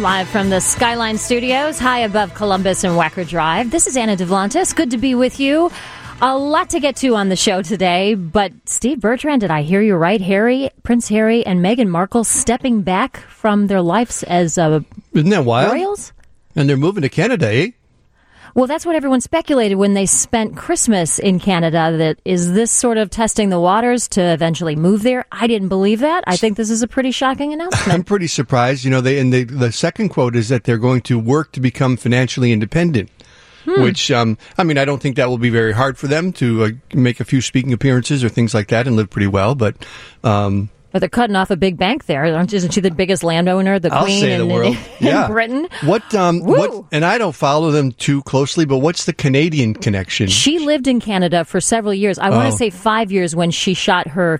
live from the Skyline Studios, high above Columbus and Wacker Drive. This is Anna Devlantis. Good to be with you. A lot to get to on the show today, but Steve Bertrand, did I hear you right? Prince Harry and Meghan Markle stepping back from their lives as Isn't that wild? royals? And they're moving to Canada, eh? Well, that's what everyone speculated when they spent Christmas in Canada. That is this sort of testing the waters to eventually move there? I didn't believe that. I think this is a pretty shocking announcement. I'm pretty surprised. You know, the second quote is that they're going to work to become financially independent. Which, I don't think that will be very hard for them to make a few speaking appearances or things like that and live pretty well. But they're cutting off a big bank there. Isn't she the biggest landowner, the I'll Queen say the world. Yeah. in Britain? What? And I don't follow them too closely, but what's the Canadian connection? She lived in Canada for several years. I want to say 5 years when she shot her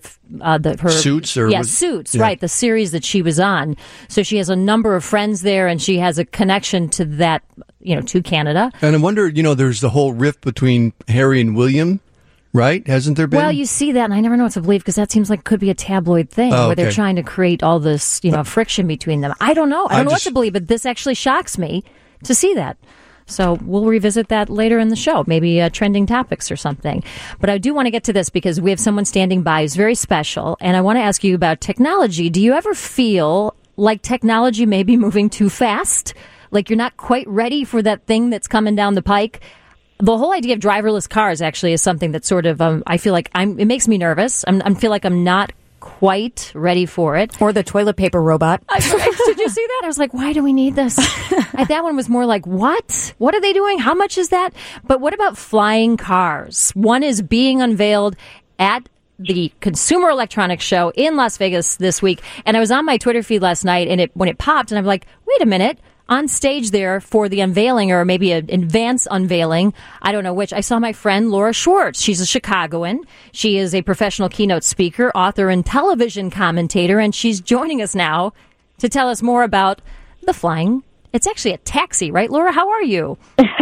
Suits? Suits, right, the series that she was on. So she has a number of friends there, and she has a connection to that, to Canada. And I wonder, there's the whole rift between Harry and William, right? Hasn't there been? Well, you see that, and I never know what to believe, because that seems like could be a tabloid thing, where they're trying to create all this, friction between them. I don't know. I don't know what to believe, but this actually shocks me to see that. So we'll revisit that later in the show, maybe trending topics or something. But I do want to get to this because we have someone standing by who's very special, and I want to ask you about technology. Do you ever feel like technology may be moving too fast? Like you're not quite ready for that thing that's coming down the pike? The whole idea of driverless cars actually is something that sort of, I feel like it makes me nervous. I feel like I'm not quite ready for it. Or the toilet paper robot. Did you see that? I was like, why do we need this? That one was more like, what? What are they doing? How much is that? But what about flying cars? One is being unveiled at the Consumer Electronics Show in Las Vegas this week. And I was on my Twitter feed last night, and when it popped, and I'm like, wait a minute. On stage there for the unveiling, or maybe an advance unveiling, I don't know which, I saw my friend Laura Schwartz. She's a Chicagoan. She is a professional keynote speaker, author, and television commentator, and she's joining us now to tell us more about the flying. It's actually a taxi, right, Laura? How are you?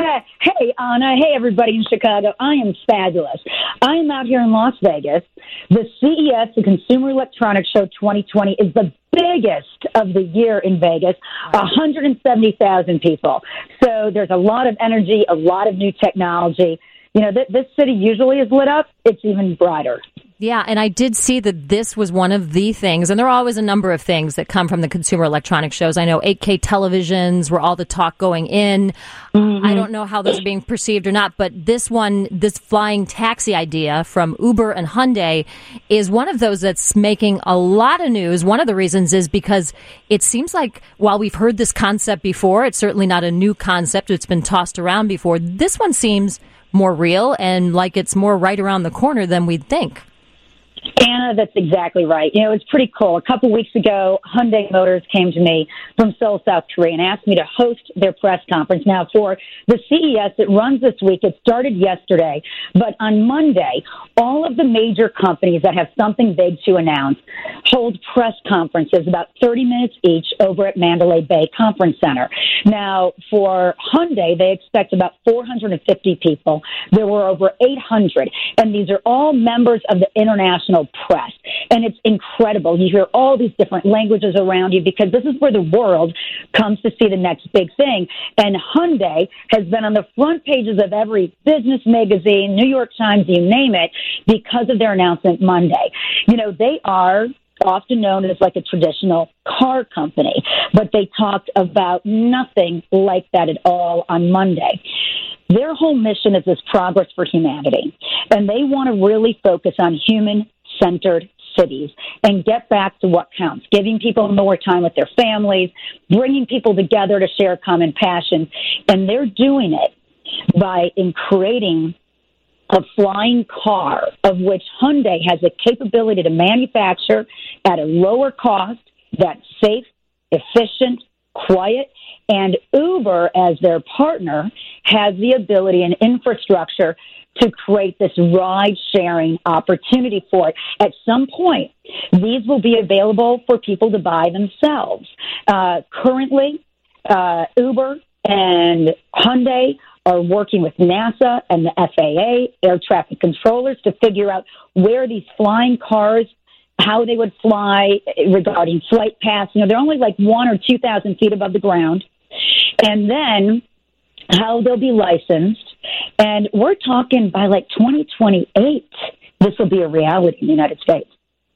Hey, Anna. Hey, everybody in Chicago. I am fabulous. I am out here in Las Vegas. The CES, the Consumer Electronics Show 2020, is the biggest of the year in Vegas, 170,000 people. So there's a lot of energy, a lot of new technology. This city usually is lit up. It's even brighter. Yeah, and I did see that this was one of the things, and there are always a number of things that come from the Consumer Electronics Shows. I know 8K televisions were all the talk going in. Mm-hmm. I don't know how those are being perceived or not, but this flying taxi idea from Uber and Hyundai is one of those that's making a lot of news. One of the reasons is because it seems like while we've heard this concept before, it's certainly not a new concept. It's been tossed around before. This one seems more real and like it's more right around the corner than we'd think. Anna, that's exactly right. It's pretty cool. A couple weeks ago, Hyundai Motors came to me from Seoul, South Korea, and asked me to host their press conference. Now, for the CES, it runs this week. It started yesterday. But on Monday, all of the major companies that have something big to announce hold press conferences, about 30 minutes each, over at Mandalay Bay Conference Center. Now, for Hyundai, they expect about 450 people. There were over 800, and these are all members of the international press. And it's incredible. You hear all these different languages around you because this is where the world comes to see the next big thing. And Hyundai has been on the front pages of every business magazine, New York Times, you name it, because of their announcement Monday. They are often known as like a traditional car company, but they talked about nothing like that at all on Monday. Their whole mission is this progress for humanity, and they want to really focus on human-centered cities and get back to what counts, giving people more time with their families, bringing people together to share common passions, and they're doing it by creating a flying car of which Hyundai has the capability to manufacture at a lower cost that's safe, efficient, quiet, and Uber, as their partner, has the ability and infrastructure to create this ride-sharing opportunity for it. At some point, these will be available for people to buy themselves. Currently, Uber and Hyundai are working with NASA and the FAA, air traffic controllers, to figure out where these flying cars how they would fly regarding flight paths. They're only like 1,000 or 2,000 feet above the ground. And then how they'll be licensed. And we're talking by like 2028, this will be a reality in the United States.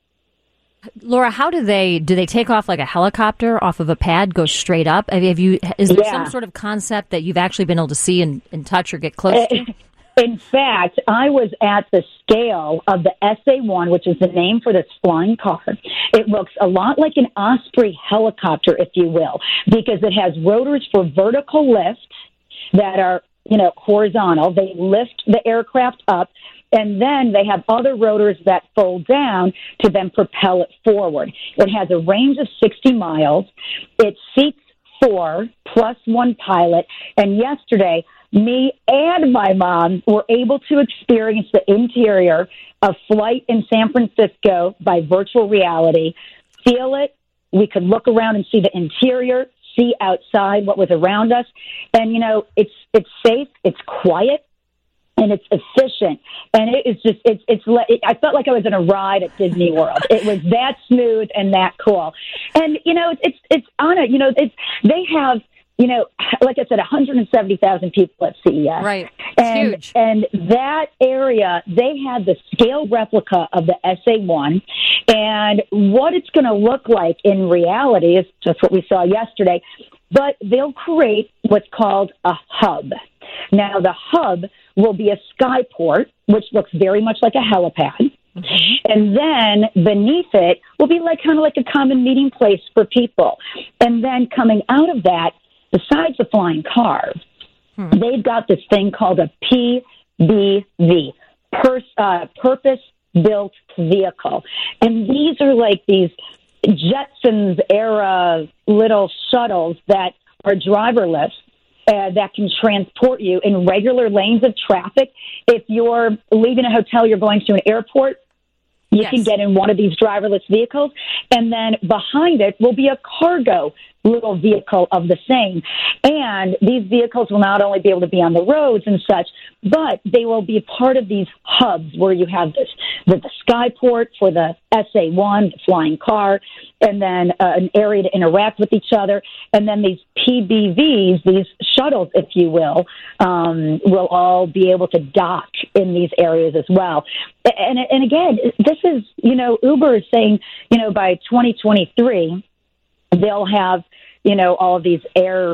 Laura, how do they take off like a helicopter off of a pad, go straight up? Is there some sort of concept that you've actually been able to see and touch or get close to? In fact, I was at the scale of the SA-1, which is the name for this flying car. It looks a lot like an Osprey helicopter, if you will, because it has rotors for vertical lift that are, horizontal. They lift the aircraft up, and then they have other rotors that fold down to then propel it forward. It has a range of 60 miles. It seats 4 plus 1 pilot, and yesterday, me and my mom were able to experience the interior of flight in San Francisco by virtual reality, feel it. We could look around and see the interior, see outside what was around us. And, it's safe, it's quiet, and it's efficient. And it is just, I felt like I was in a ride at Disney World. It was that smooth and that cool. And, it's on it, they have, like I said, 170,000 people at CES. Right. It's huge. And that area, they had the scale replica of the SA-1. And what it's going to look like in reality is just what we saw yesterday. But they'll create what's called a hub. Now, the hub will be a skyport, which looks very much like a helipad. Mm-hmm. And then beneath it will be kind of like a common meeting place for people. And then coming out of that, besides the flying car, they've got this thing called a PBV, purpose-built vehicle. And these are like these Jetsons-era little shuttles that are driverless that can transport you in regular lanes of traffic. If you're leaving a hotel, you're going to an airport, you can get in one of these driverless vehicles, and then behind it will be a cargo little vehicle of the same. And these vehicles will not only be able to be on the roads and such, but they will be part of these hubs where you have the skyport for the SA-1, the flying car, and then an area to interact with each other. And then these PBVs, these shuttles, if you will all be able to dock in these areas as well. And again, this is, Uber is saying, by 2023, they'll have, all of these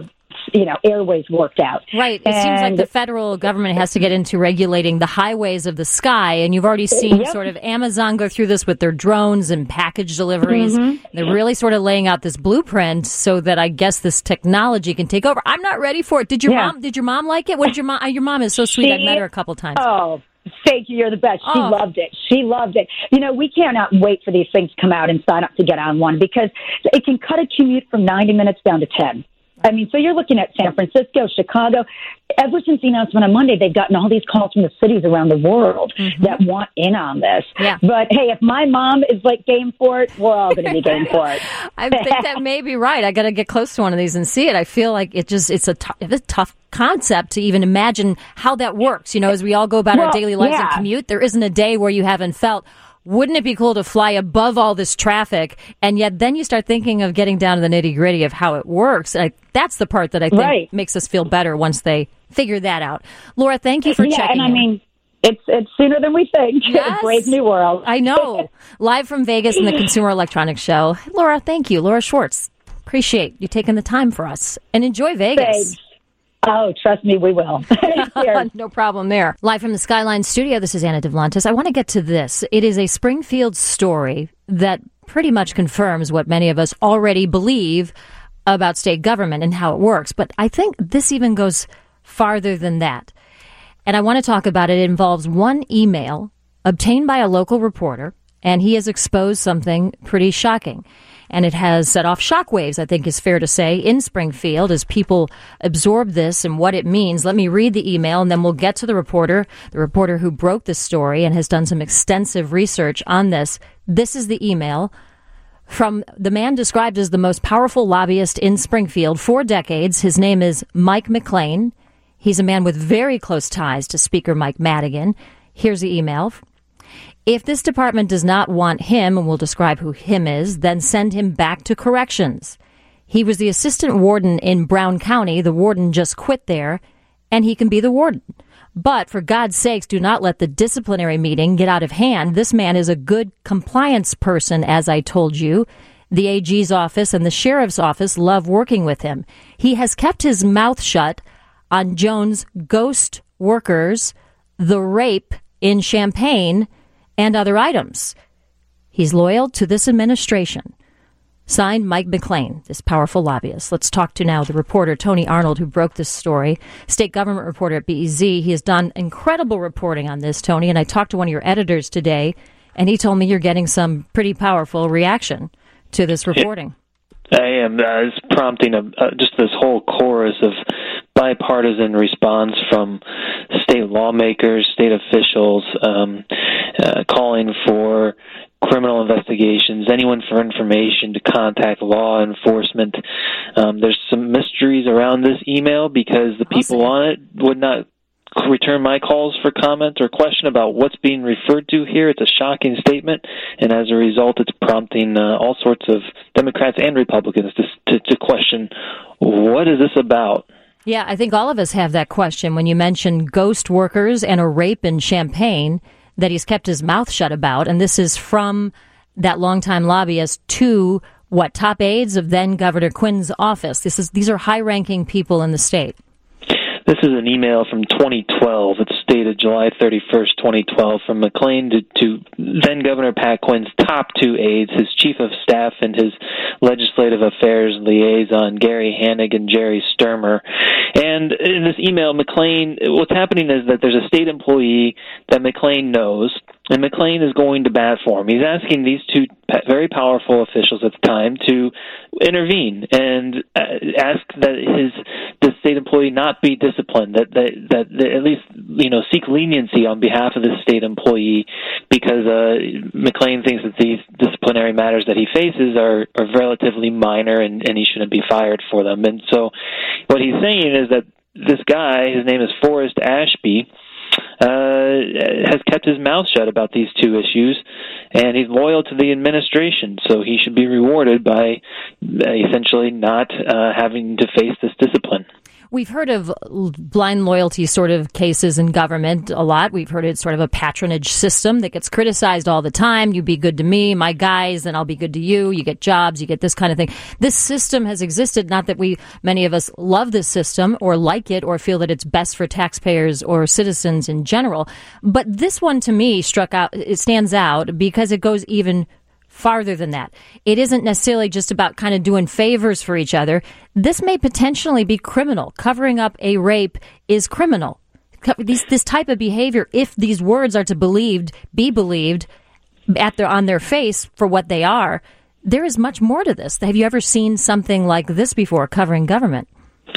airways worked out. Right. It seems like the federal government has to get into regulating the highways of the sky. And you've already seen sort of Amazon go through this with their drones and package deliveries. Mm-hmm. They're really sort of laying out this blueprint so that I guess this technology can take over. I'm not ready for it. Did your mom like it? What did your mom is so sweet. I've met her a couple times. Oh, thank you. You're the best. She loved it. She loved it. We cannot wait for these things to come out and sign up to get on one because it can cut a commute from 90 minutes down to 10. So you're looking at San Francisco, Chicago. Ever since the announcement on Monday, they've gotten all these calls from the cities around the world that want in on this. Yeah. But, hey, if my mom is, game for it, we're all going to be game for it. I think that may be right. I got to get close to one of these and see it. I feel like it's a tough concept to even imagine how that works. As we all go about our daily lives and commute, there isn't a day where you haven't felt, wouldn't it be cool to fly above all this traffic? And yet then you start thinking of getting down to the nitty-gritty of how it works. That's the part that I think makes us feel better once they figure that out. Laura, thank you for checking in. It's sooner than we think. Yes. Brave new world. I know. Live from Vegas in the Consumer Electronics Show. Laura, thank you. Laura Schwartz. Appreciate you taking the time for us. And enjoy Vegas. Thanks. Oh, trust me, we will. No problem there. Live from the Skyline studio, this is Anna Devlantis. I want to get to this. It is a Springfield story that pretty much confirms what many of us already believe about state government and how it works. But I think this even goes farther than that. And I want to talk about it. It involves one email obtained by a local reporter, and he has exposed something pretty shocking. And it has set off shockwaves, I think is fair to say, in Springfield as people absorb this and what it means. Let me read the email, and then we'll get to the reporter who broke this story and has done some extensive research on this. This is the email from the man described as the most powerful lobbyist in Springfield for decades. His name is Mike McLean. He's a man with very close ties to Speaker Mike Madigan. Here's the email. If this department does not want him, and we'll describe who him is, then send him back to corrections. He was the assistant warden in Brown County. The warden just quit there, and he can be the warden. But for God's sakes, do not let the disciplinary meeting get out of hand. This man is a good compliance person, as I told you. The AG's office and the sheriff's office love working with him. He has kept his mouth shut on Jones' ghost workers, the rape in Champaign, and other items. He's loyal to this administration. Signed, Mike McLean, this powerful lobbyist. Let's talk to now the reporter, Tony Arnold, who broke this story, state government reporter at BEZ. He has done incredible reporting on this, Tony, and I talked to one of your editors today, and he told me you're getting some pretty powerful reaction to this reporting. I am. It's prompting just this whole chorus of bipartisan response from state lawmakers, state officials, calling for criminal investigations, anyone for information to contact law enforcement. There's some mysteries around this email because the people on it would not return my calls for comment or question about what's being referred to here. It's a shocking statement, and as a result, it's prompting all sorts of Democrats and Republicans to question, what is this about? Yeah, I think all of us have that question. When you mention ghost workers and a rape in Champaign that he's kept his mouth shut about, and this is from that longtime lobbyist to top aides of then Governor Quinn's office. These are high-ranking people in the state. This is an email from 2012. It's dated July 31st, 2012, from McLean to then-Governor Pat Quinn's top two aides, his chief of staff and his legislative affairs liaison, Gary Hanig and Jerry Sturmer. And in this email, McLean, what's happening is that there's a state employee that McLean knows, and McLean is going to bat for him. He's asking these two very powerful officials at the time to intervene and ask that the state employee not be disciplined, that at least seek leniency on behalf of the state employee, because McLean thinks that these disciplinary matters that he faces are relatively minor and he shouldn't be fired for them. And so what he's saying is that this guy, his name is Forrest Ashby, has kept his mouth shut about these two issues, and he's loyal to the administration, so he should be rewarded by essentially not having to face this discipline. We've heard of blind loyalty sort of cases in government a lot. We've heard it's sort of a patronage system that gets criticized all the time. You be good to me, my guys, and I'll be good to you. You get jobs, you get this kind of thing. This system has existed, not that many of us love this system or like it or feel that it's best for taxpayers or citizens in general. But this one to me it stands out because it goes even farther than that. It isn't necessarily just about kind of doing favors for each other. This may potentially be criminal. Covering up a rape is criminal. This type of behavior, if these words are to be believed on their face for what they are, there is much more to this. Have you ever seen something like this before, covering government?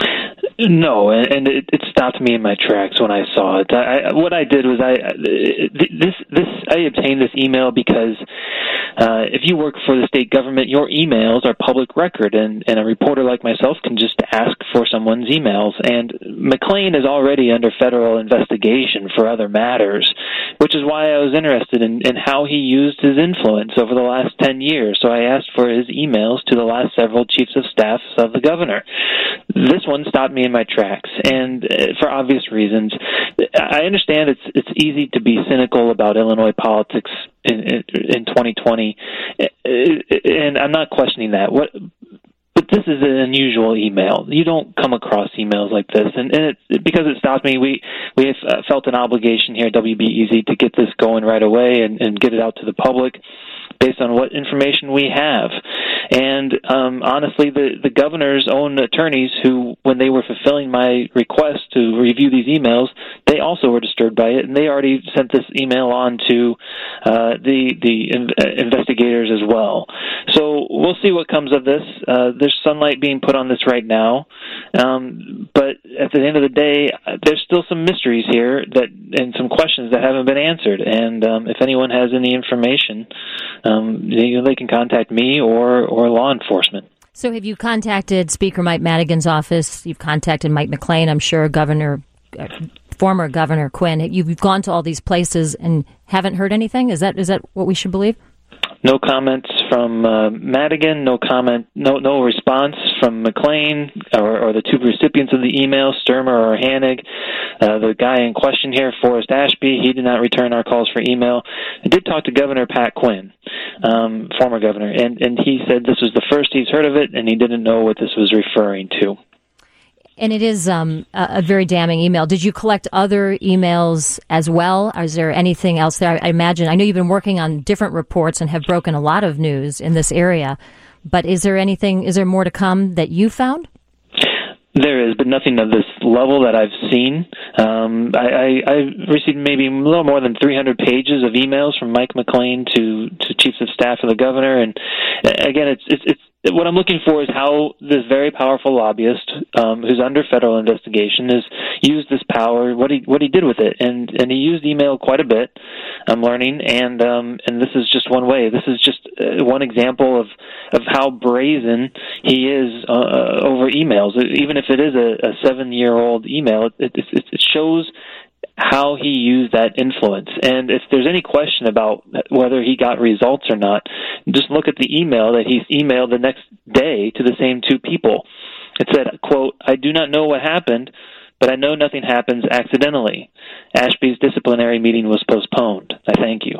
No, and it stopped me in my tracks when I saw it. What I did was I obtained this email because if you work for the state government, your emails are public record, and a reporter like myself can just ask for someone's emails. And McLean is already under federal investigation for other matters, which is why I was interested in how he used his influence over the last 10 years. So I asked for his emails to the last several chiefs of staff of the governor. This one stopped me in my tracks, and for obvious reasons. I understand it's easy to be cynical about Illinois politics in 2020, and I'm not questioning that. But this is an unusual email. You don't come across emails like this, and because it stopped me, we have felt an obligation here at WBEZ to get this going right away and get it out to the public based on what information we have. And honestly, the governor's own attorneys, who, when they were fulfilling my request to review these emails, they also were disturbed by it, and they already sent this email on to the investigators as well. So we'll see what comes of this. There's sunlight being put on this right now, but at the end of the day, there's still some mysteries here and some questions that haven't been answered. And if anyone has any information, they can contact me or law enforcement. So have you contacted Speaker Mike Madigan's office? You've contacted Mike McLean, I'm sure, Governor former Governor Quinn. You've gone to all these places and haven't heard anything? Is that what we should believe? No comments from Madigan. No comment. No response from McClain or the two recipients of the email, Sturmer or Hanig. The guy in question here, Forrest Ashby, he did not return our calls for email. I did talk to Governor Pat Quinn, former governor, and he said this was the first he's heard of it, and he didn't know what this was referring to. And it is a very damning email. Did you collect other emails as well? Is there anything else there? I imagine, I know you've been working on different reports and have broken a lot of news in this area, but is there more to come that you found? There is, but nothing of this level that I've seen. I received maybe a little more than 300 pages of emails from Mike McClain to chiefs of staff of the governor, and again, it's what I'm looking for is how this very powerful lobbyist, who's under federal investigation, has used this power. What he did with it, and he used email quite a bit. I'm learning, and this is just one way. This is just one example of how brazen he is over emails. Even if it is a 7-year-old email, it shows how he used that influence. And if there's any question about whether he got results or not, just look at the email that he emailed the next day to the same two people. It said, quote, "I do not know what happened, but I know nothing happens accidentally. Ashby's disciplinary meeting was postponed. I thank you."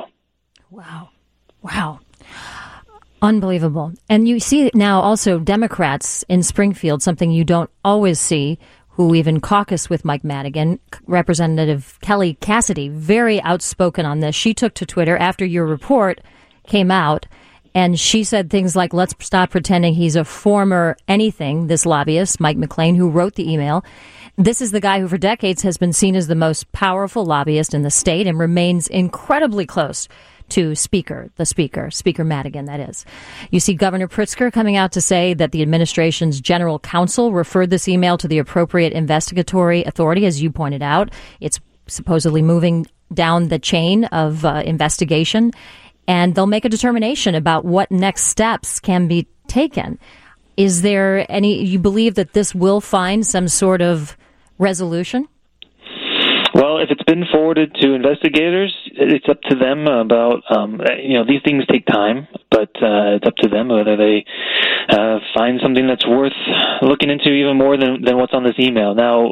Wow. Unbelievable. And you see now also Democrats in Springfield, something you don't always see, who even caucused with Mike Madigan. Representative Kelly Cassidy, very outspoken on this. She took to Twitter after your report came out, and she said things like, let's stop pretending he's a former anything, this lobbyist, Mike McClain, who wrote the email. This is the guy who for decades has been seen as the most powerful lobbyist in the state and remains incredibly close to Speaker Madigan, that is. You see Governor Pritzker coming out to say that the administration's general counsel referred this email to the appropriate investigatory authority, as you pointed out. It's supposedly moving down the chain of investigation, and they'll make a determination about what next steps can be taken. Is there you believe that this will find some sort of resolution? Well, if it's been forwarded to investigators, it's up to them about, these things take time, but it's up to them whether they find something that's worth looking into even more than what's on this email. Now,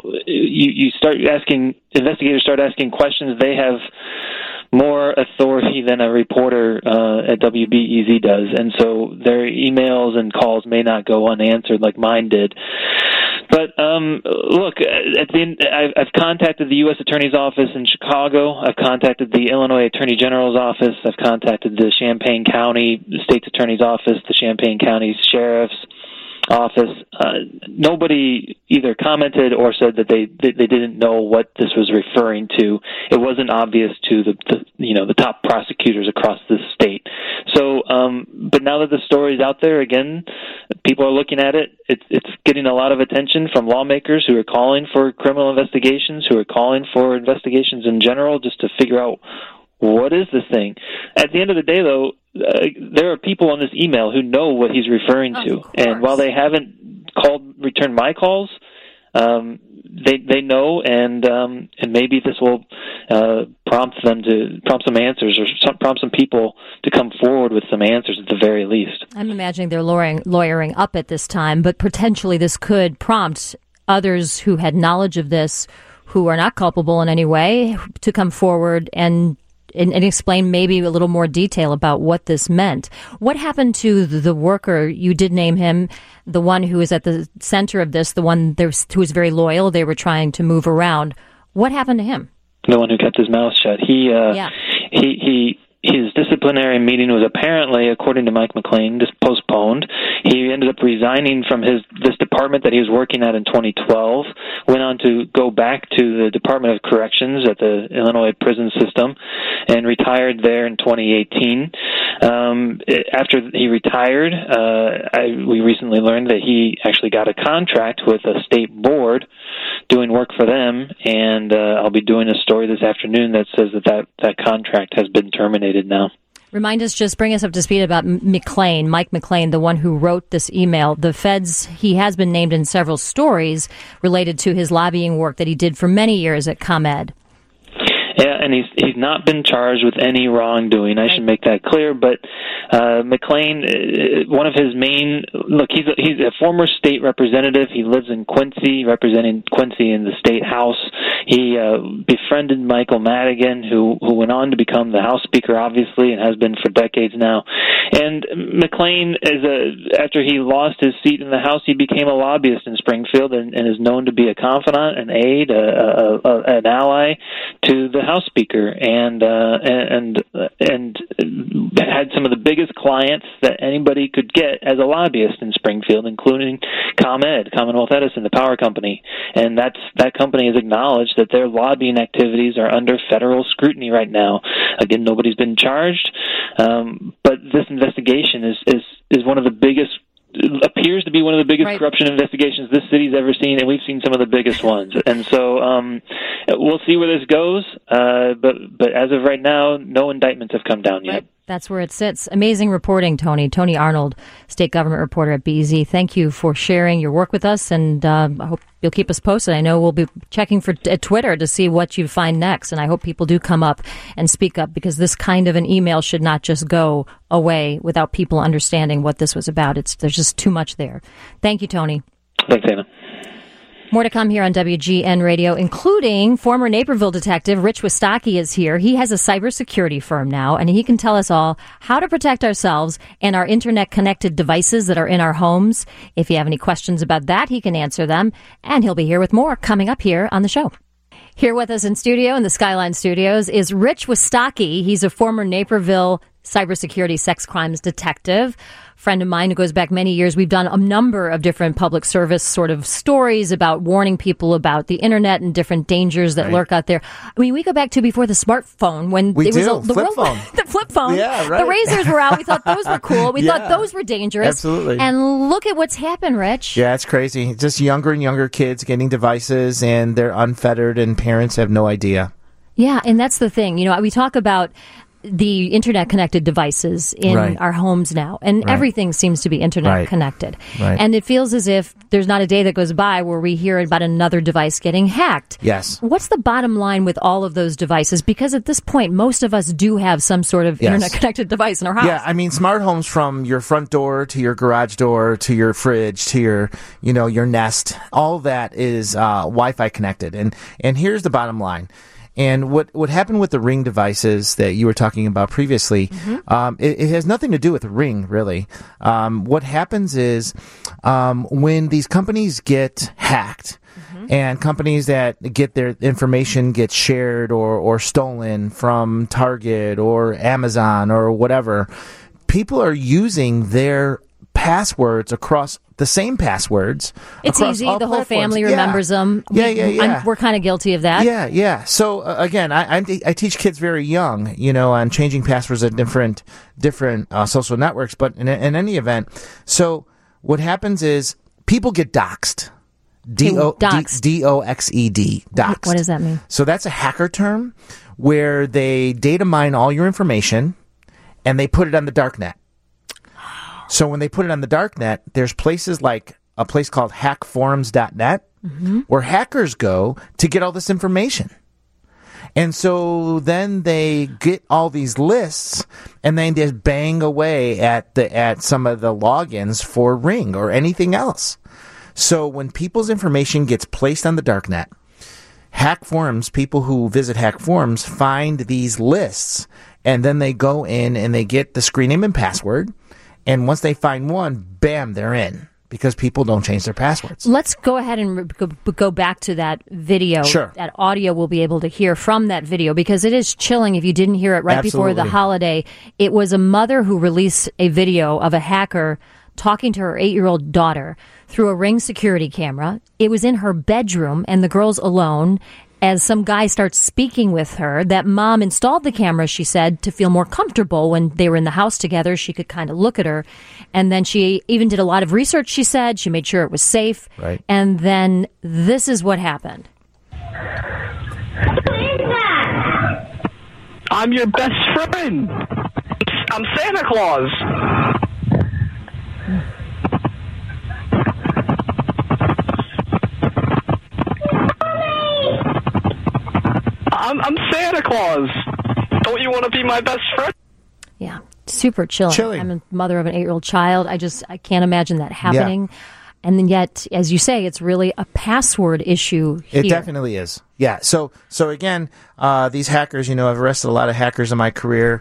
investigators start asking questions, they have more authority than a reporter at WBEZ does, and so their emails and calls may not go unanswered like mine did. But look, at the end, I've contacted the U.S. Attorney's Office in Chicago. I've contacted the Illinois Attorney General's Office. I've contacted the Champaign County State's Attorney's Office, the Champaign County Sheriff's Office. Nobody either commented or said that they didn't know what this was referring to. It wasn't obvious to the top prosecutors across the state. So, but now that the story's out there again, people are looking at it. It's getting a lot of attention from lawmakers who are calling for criminal investigations, who are calling for investigations in general, just to figure out what is this thing. At the end of the day, though, there are people on this email who know what he's referring to, and while they haven't returned my calls, they know, and maybe this will prompt some answers, or prompt some people to come forward with some answers at the very least. I'm imagining they're lawyering up at this time, but potentially this could prompt others who had knowledge of this, who are not culpable in any way, to come forward and explain maybe a little more detail about what this meant. What happened to the worker? You did name him, the one who is at the center of this, the one who was very loyal. They were trying to move around. What happened to him? The one who kept his mouth shut. His disciplinary meeting was apparently, according to Mike McClain, just postponed. He ended up resigning from this department that he was working at in 2012, went on to go back to the Department of Corrections at the Illinois prison system, and retired there in 2018. After he retired, we recently learned that he actually got a contract with a state board doing work for them, and I'll be doing a story this afternoon that says that contract has been terminated now. Remind us, just bring us up to speed about McClain, Mike McClain, the one who wrote this email. The feds, he has been named in several stories related to his lobbying work that he did for many years at ComEd. Yeah, and he's not been charged with any wrongdoing. I should make that clear. But McClain, one of his main he's a former state representative. He lives in Quincy, representing Quincy in the state house. He befriended Michael Madigan, who went on to become the House Speaker, obviously, and has been for decades now. And McClain, after he lost his seat in the House, he became a lobbyist in Springfield and is known to be a confidant, an aide, an ally to the House Speaker, and had some of the biggest clients that anybody could get as a lobbyist in Springfield, including ComEd, Commonwealth Edison, the power company. And that company has acknowledged that their lobbying activities are under federal scrutiny right now. Again, nobody's been charged, but this investigation is one of the biggest. Appears to be one of the biggest corruption investigations this city's ever seen, and we've seen some of the biggest ones. And so we'll see where this goes. But as of right now, no indictments have come down yet. Right. That's where it sits. Amazing reporting, Tony. Tony Arnold, state government reporter at BZ. Thank you for sharing your work with us, and I hope you'll keep us posted. I know we'll be checking at Twitter to see what you find next, and I hope people do come up and speak up, because this kind of an email should not just go away without people understanding what this was about. There's just too much there. Thank you, Tony. Thanks, Anna. More to come here on WGN Radio, including former Naperville detective Rich Wistocki is here. He has a cybersecurity firm now, and he can tell us all how to protect ourselves and our internet-connected devices that are in our homes. If you have any questions about that, he can answer them, and he'll be here with more coming up here on the show. Here with us in studio, in the Skyline Studios, is Rich Wistocki. He's a former Naperville cybersecurity sex crimes detective. Friend of mine who goes back many years. We've done a number of different public service sort of stories about warning people about the internet and different dangers that lurk out there. I mean, we go back to before the smartphone, when the flip phone. The flip phone. Yeah, right. The razors were out. We thought those were cool. We thought those were dangerous. Absolutely. And look at what's happened, Rich. Yeah, it's crazy. Just younger and younger kids getting devices, and they're unfettered, and parents have no idea. Yeah, and that's the thing. You know, we talk about the internet-connected devices in our homes now, and everything seems to be internet-connected. Right. And it feels as if there's not a day that goes by where we hear about another device getting hacked. Yes. What's the bottom line with all of those devices? Because at this point, most of us do have some sort of internet-connected device in our house. Yeah, I mean, smart homes, from your front door to your garage door to your fridge to your Nest, all that is Wi-Fi connected. And here's the bottom line. And what happened with the Ring devices that you were talking about previously, it has nothing to do with the Ring, really. What happens is when these companies get hacked, and companies that get their information get shared or stolen from Target or Amazon or whatever, people are using their passwords across the same passwords. It's easy. The whole family remembers them. Yeah. We're kind of guilty of that. Yeah. So again, I teach kids very young, on changing passwords at different social networks. But in any event, so what happens is people get doxxed. Doxxed. D-O-X-E-D. Doxxed. What does that mean? So that's a hacker term where they data mine all your information and they put it on the dark net. So when they put it on the dark net, there's places like a place called hackforums.net where hackers go to get all this information. And so then they get all these lists and then just bang away at some of the logins for Ring or anything else. So when people's information gets placed on the dark net, Hack Forums, people who visit Hack Forums, find these lists, and then they go in and they get the screen name and password. And once they find one, bam, they're in, because people don't change their passwords. Let's go ahead and go back to that video. Sure. That audio we'll be able to hear from that video, because it is chilling if you didn't hear it right before the holiday. It was a mother who released a video of a hacker talking to her 8-year-old daughter through a Ring security camera. It was in her bedroom, and the girl's alone. As some guy starts speaking with her, that mom installed the camera, she said, to feel more comfortable when they were in the house together. She could kind of look at her. And then she even did a lot of research, she said. She made sure it was safe. Right. And then this is what happened. I'm your best friend. I'm Santa Claus. I'm Santa Claus. Don't you want to be my best friend? Yeah, super chilling. I'm a mother of an 8-year-old child. I can't imagine that happening. Yeah. And then yet, as you say, it's really a password issue here. It definitely is. Yeah. So again, these hackers, I've arrested a lot of hackers in my career,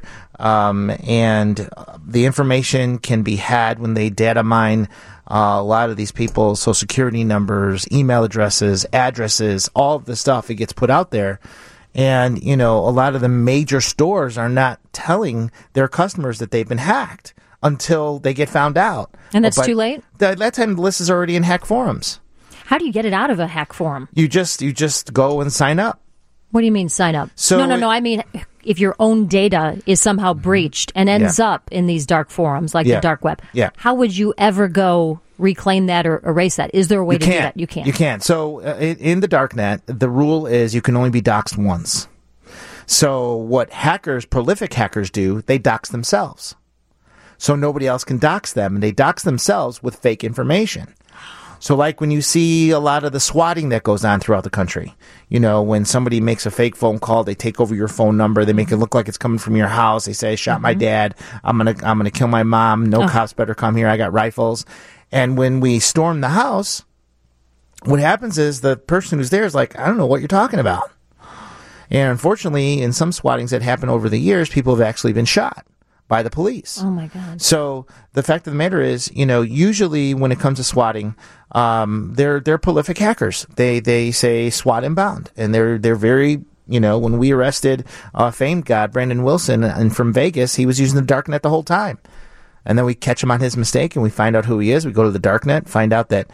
and the information can be had when they data mine a lot of these people's social security numbers, email addresses, addresses, all of the stuff. It gets put out there. And, a lot of the major stores are not telling their customers that they've been hacked until they get found out. And that's too late? That time the list is already in hack forums. How do you get it out of a hack forum? You just go and sign up. What do you mean sign up? No. I mean, if your own data is somehow breached and ends up in these dark forums like the dark web, how would you ever go reclaim that or erase that? Is there a way to do that? You can't. You can't. So in the darknet, the rule is you can only be doxxed once. So what prolific hackers do, they dox themselves. So nobody else can dox them, and they dox themselves with fake information. So like when you see a lot of the swatting that goes on throughout the country, when somebody makes a fake phone call, they take over your phone number, they make it look like it's coming from your house. They say, I shot my dad. I'm going to kill my mom. No cops better come here. I got rifles. And when we storm the house, what happens is the person who's there is like, I don't know what you're talking about. And unfortunately, in some swattings that happen over the years, people have actually been shot by the police. Oh my God. So the fact of the matter is, usually when it comes to swatting, they're prolific hackers. They say SWAT inbound, and they're very, when we arrested famed guy Brandon Wilson and from Vegas, he was using the darknet the whole time. And then we catch him on his mistake and we find out who he is. We go to the darknet, find out that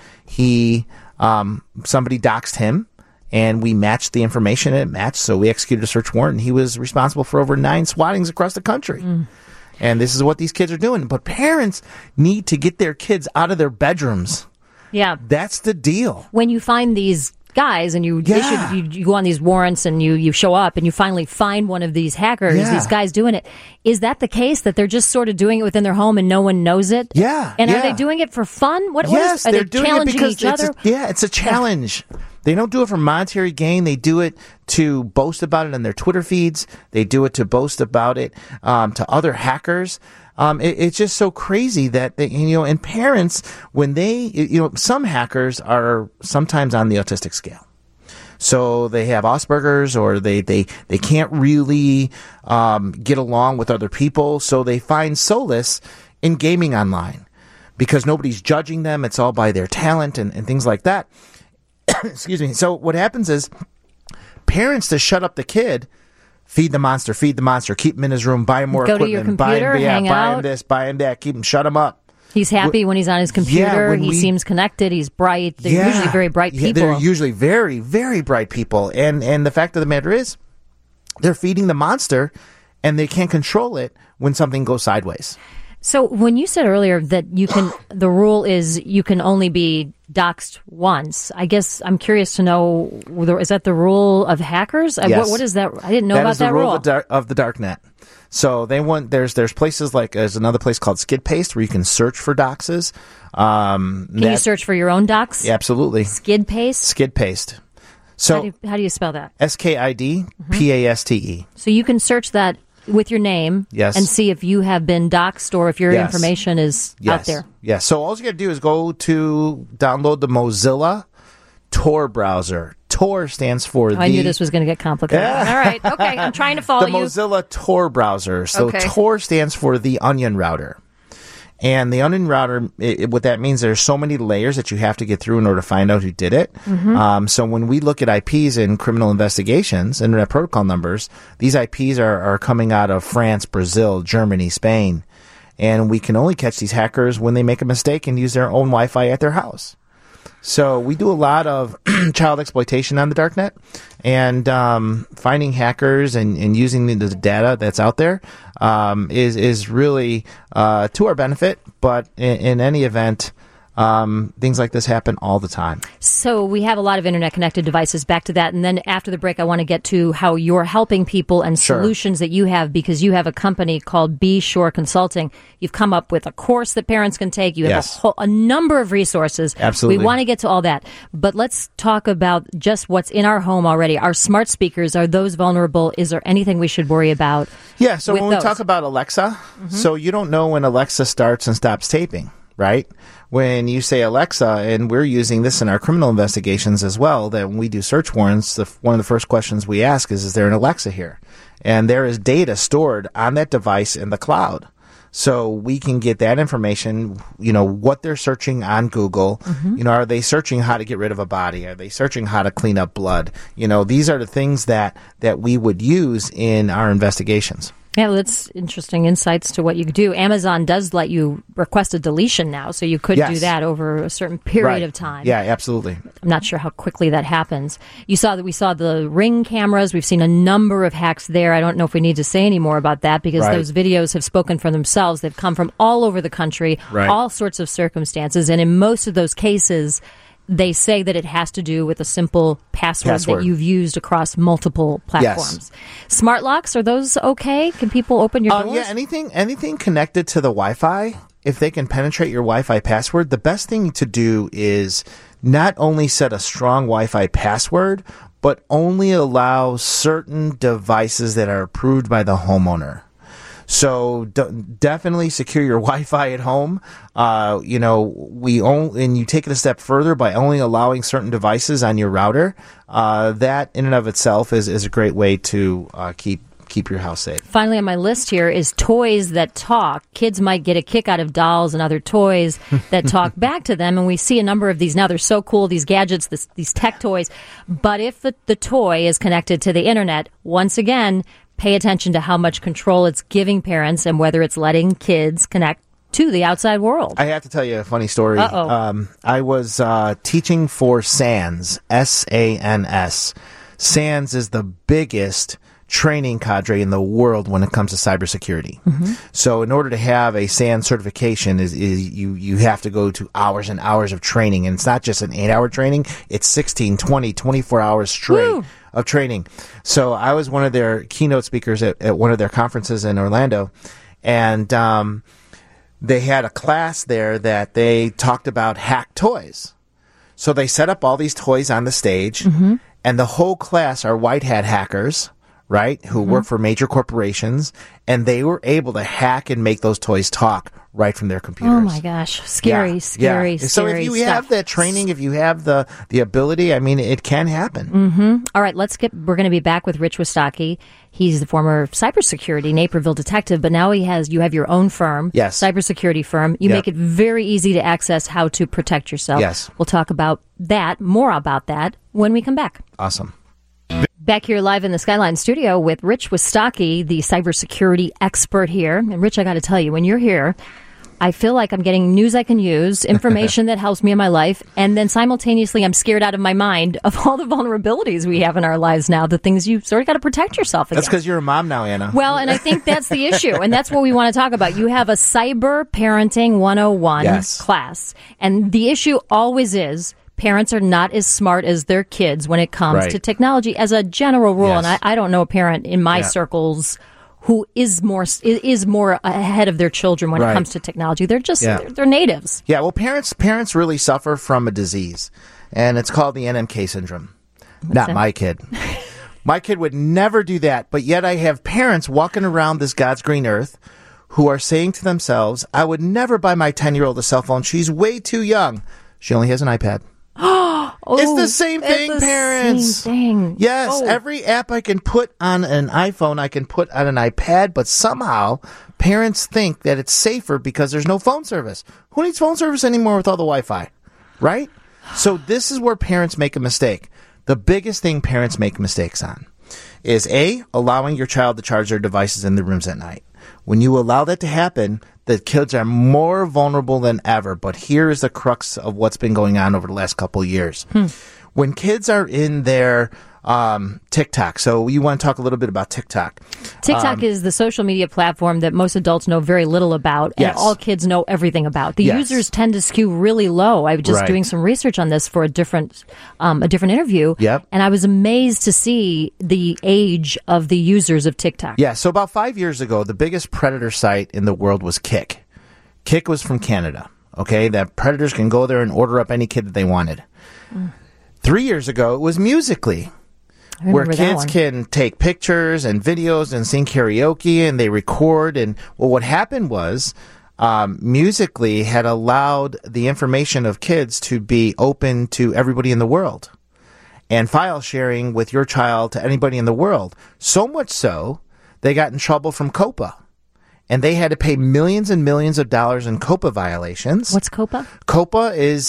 somebody doxed him, and we matched the information and it matched. So we executed a search warrant, and he was responsible for over 9 swattings across the country. And this is what these kids are doing. But parents need to get their kids out of their bedrooms. Yeah. That's the deal. When you find these guys and you go on these warrants and you show up and you finally find one of these hackers, these guys doing it, is that the case that they're just sort of doing it within their home and no one knows it? Yeah. And are they doing it for fun? Are they challenging each other? It's a challenge. They don't do it for monetary gain. They do it to boast about it on their Twitter feeds. They do it to boast about it to other hackers. It's just so crazy that and parents, when some hackers are sometimes on the autistic scale. So they have Asperger's, or they can't really get along with other people. So they find solace in gaming online because nobody's judging them. It's all by their talent and things like that. Excuse me. So what happens is parents, to shut up the kid, feed the monster, keep him in his room, buy him more equipment, to your computer, buy him this, buy him that, keep him, shut him up. He's happy when he's on his computer. He seems connected. He's bright. They're usually very bright people. They're usually very, very bright people. And the fact of the matter is, they're feeding the monster, and they can't control it when something goes sideways. So when you said earlier that the rule is you can only be doxxed once, I guess I'm curious to know, is that the rule of hackers? Yes. What is that? I didn't know about that rule. That is the rule of the darknet. So there's places like, there's another place called Skid Paste where you can search for doxes. Can you search for your own dox? Yeah, absolutely. Skid Paste? Skid Paste. So how do you spell that? SKIDPASTE. So you can search that with your name, yes, and see if you have been doxxed or if your information is out there. Yes. So all you got to do is go to download the Mozilla Tor browser. Tor stands for I knew this was going to get complicated. All right. Okay. I'm trying to follow you. The Mozilla Tor browser. So Tor stands for the onion router. And the onion router, what that means, there's so many layers that you have to get through in order to find out who did it. Mm-hmm. So when we look at IPs in criminal investigations, Internet Protocol numbers, these IPs are coming out of France, Brazil, Germany, Spain. And we can only catch these hackers when they make a mistake and use their own Wi-Fi at their house. So we do a lot of child exploitation on the darknet, and finding hackers and using the data that's out there is really to our benefit. But in any event, Things like this happen all the time. So we have a lot of internet-connected devices. Back to that. And then after the break, I want to get to how you're helping people and Sure. solutions that you have, because you have a company called Be Sure Consulting. You've come up with a course that parents can take. You have Yes. a number of resources. Absolutely. We want to get to all that. But let's talk about just what's in our home already. Our smart speakers, are those vulnerable? Is there anything we should worry about? Yeah, so with when we those? talk about Alexa, so you don't know when Alexa starts and stops taping, right? When you say Alexa, and we're using this in our criminal investigations as well, that when we do search warrants, one of the first questions we ask is there an Alexa here? And there is data stored on that device in the cloud. So we can get that information, what they're searching on Google. Are they searching how to get rid of a body? Are they searching how to clean up blood? These are the things that we would use in our investigations. Yeah, well, that's interesting insights to what you could do. Amazon does let you request a deletion now, so you could Yes. do that over a certain period Right. of time. Yeah, absolutely. I'm not sure how quickly that happens. We saw the Ring cameras. We've seen a number of hacks there. I don't know if we need to say any more about that, because Right. those videos have spoken for themselves. They've come from all over the country, Right. all sorts of circumstances, and in most of those cases, they say that it has to do with a simple password that you've used across multiple platforms. Smart locks, are those okay? Can people open your doors? Yeah, anything connected to the Wi-Fi, if they can penetrate your Wi-Fi password, the best thing to do is not only set a strong Wi-Fi password, but only allow certain devices that are approved by the homeowner. So definitely secure your Wi-Fi at home. And you take it a step further by only allowing certain devices on your router. That in and of itself is a great way to keep your house safe. Finally on my list here is toys that talk. Kids might get a kick out of dolls and other toys that talk back to them, and we see a number of these now. They're so cool, these gadgets, these tech toys. But if the toy is connected to the internet, once again, pay attention to how much control it's giving parents and whether it's letting kids connect to the outside world. I have to tell you a funny story. Uh-oh. I was teaching for SANS, S-A-N-S. SANS is the biggest training cadre in the world when it comes to cybersecurity. So in order to have a SANS certification, you have to go to hours and hours of training. And it's not just an 8-hour training, it's 16, 20, 24 hours straight. Woo. Of training. So I was one of their keynote speakers at one of their conferences in Orlando, and they had a class there that they talked about hack toys. So they set up all these toys on the stage, and the whole class are white hat hackers, right, who work for major corporations, and they were able to hack and make those toys talk right from their computers. Oh my gosh. Scary. So if you have that training, if you have the ability, I mean, it can happen. All right, we're going to be back with Rich Wistocki. He's the former cybersecurity Naperville detective, but now you have your own firm, Yes. cybersecurity firm. You make it very easy to access how to protect yourself. Yes. We'll talk about more about that when we come back. Awesome. Back here live in the Skyline studio with Rich Wistocki, the cybersecurity expert here. And Rich, I got to tell you, when you're here, I feel like I'm getting news I can use, information that helps me in my life, and then simultaneously I'm scared out of my mind of all the vulnerabilities we have in our lives now, the things you've sort of got to protect yourself against. That's because you're a mom now, Anna. Well, and I think that's the issue, and that's what we want to talk about. You have a Cyber Parenting 101 Yes. class, and the issue always is parents are not as smart as their kids when it comes Right. to technology as a general rule, Yes. and I don't know a parent in my circles who is more ahead of their children when it Right. comes to technology. They're just Yeah. they're natives. Yeah, well, parents really suffer from a disease, and it's called the NMK syndrome. Not that? my kid. My kid would never do that, but yet I have parents walking around this God's green earth who are saying to themselves, I would never buy my 10-year-old a cell phone. She's way too young. She only has an iPad. It's the same thing, it's the parents. Same thing. Yes, Oh. every app I can put on an iPhone, I can put on an iPad, but somehow parents think that it's safer because there's no phone service. Who needs phone service anymore with all the Wi-Fi, right? So this is where parents make a mistake. The biggest thing parents make mistakes on is A, allowing your child to charge their devices in the rooms at night. When you allow that to happen, the kids are more vulnerable than ever. But here is the crux of what's been going on over the last couple of years. When kids are in their TikTok. So you want to talk a little bit about TikTok. TikTok is the social media platform that most adults know very little about, and Yes. all kids know everything about. The Yes. users tend to skew really low. I was just Right. doing some research on this for a different interview, Yep. and I was amazed to see the age of the users of TikTok. Yeah, so about 5 years ago, the biggest predator site in the world was Kik. Kik was from Canada, okay? That predators can go there and order up any kid that they wanted. 3 years ago, it was Musical.ly, I where remember that kids one. can take pictures and videos and sing karaoke and they record. And well, what happened was Musical.ly had allowed the information of kids to be open to everybody in the world and file sharing with your child to anybody in the world. So much so, they got in trouble from COPA. And they had to pay millions and millions of dollars in COPA violations. What's COPA? COPA is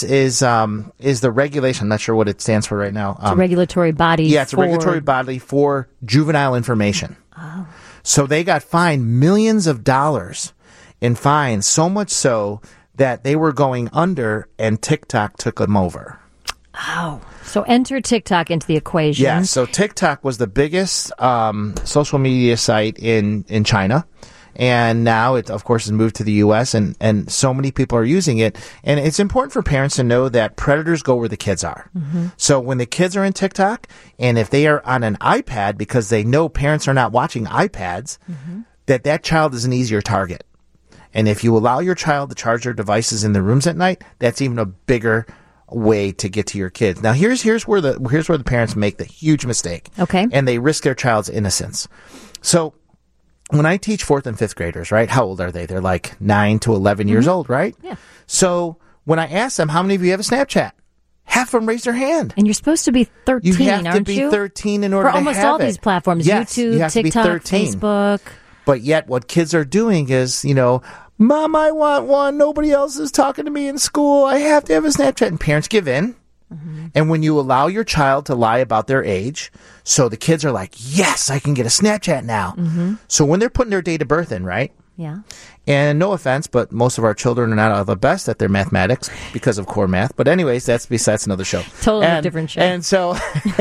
the regulation. I'm not sure what it stands for right now. It's a regulatory body. Yeah, it's a regulatory body for juvenile information. Oh. So they got fined millions of dollars in fines, so much so that they were going under and TikTok took them over. Oh. So enter TikTok into the equation. Yeah, so TikTok was the biggest social media site in China. And now it, of course, has moved to the U.S. and so many people are using it. And it's important for parents to know that predators go where the kids are. Mm-hmm. So when the kids are in TikTok, and if they are on an iPad because they know parents are not watching iPads, that child is an easier target. And if you allow your child to charge their devices in their rooms at night, that's even a bigger way to get to your kids. Now, here's where the parents make the huge mistake. Okay. And they risk their child's innocence. So when I teach 4th and 5th graders, right? How old are they? They're like 9 to 11 years old, right? Yeah. So when I ask them, how many of you have a Snapchat? Half of them raise their hand. And you're supposed to be 13, You have to aren't be you? 13 in order For to almost have all it. these platforms. Yes, you YouTube, have to be TikTok, 13. Facebook. But yet what kids are doing is, Mom, I want one. Nobody else is talking to me in school. I have to have a Snapchat. And parents give in. Mm-hmm. And when you allow your child to lie about their age, so the kids are like, yes, I can get a Snapchat now. Mm-hmm. So when they're putting their date of birth in, right? Yeah. And no offense, but most of our children are not the best at their mathematics because of core math. But anyways, that's besides another show. Totally different show. And so,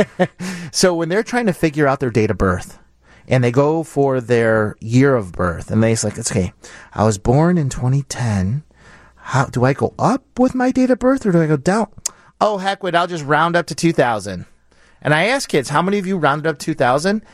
so when they're trying to figure out their date of birth, and they go for their year of birth, and they're like, okay, I was born in 2010. How do I go up with my date of birth, or do I go down? Oh, heck with it, I'll just round up to 2000. And I ask kids, how many of you rounded up 2000?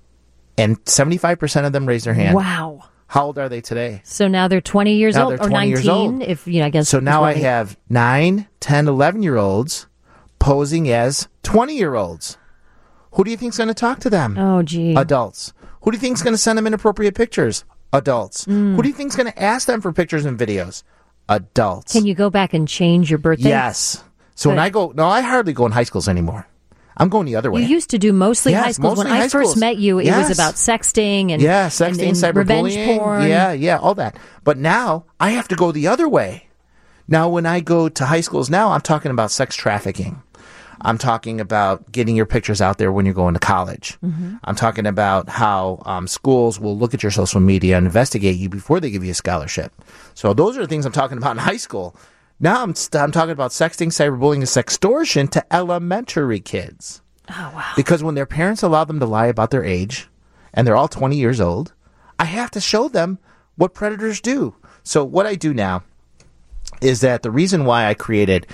And 75% of them raised their hand. Wow. How old are they today? So now they're 20 years Now old, they're or 20 years 19, old. if, I guess. So now I 20. have 9, 10, 11-year-olds posing as 20-year-olds. Who do you think's going to talk to them? Oh, gee. Adults. Who do you think's going to send them inappropriate pictures? Adults. Who do you think's going to ask them for pictures and videos? Adults. Can you go back and change your birthday? Yes. So when I go, I hardly go in high schools anymore. I'm going the other way. You used to do mostly Yes, high schools. mostly When high I first schools. met you, it Yes. was about sexting and sexting, and revenge cyberbullying. porn. Yeah, all that. But now I have to go the other way. Now, when I go to high schools now, I'm talking about sex trafficking. I'm talking about getting your pictures out there when you're going to college. Mm-hmm. I'm talking about how schools will look at your social media and investigate you before they give you a scholarship. So those are the things I'm talking about in high school. Now I'm talking about sexting, cyberbullying, and sextortion to elementary kids. Oh, wow. Because when their parents allow them to lie about their age, and they're all 20 years old, I have to show them what predators do. So what I do now is that the reason why I created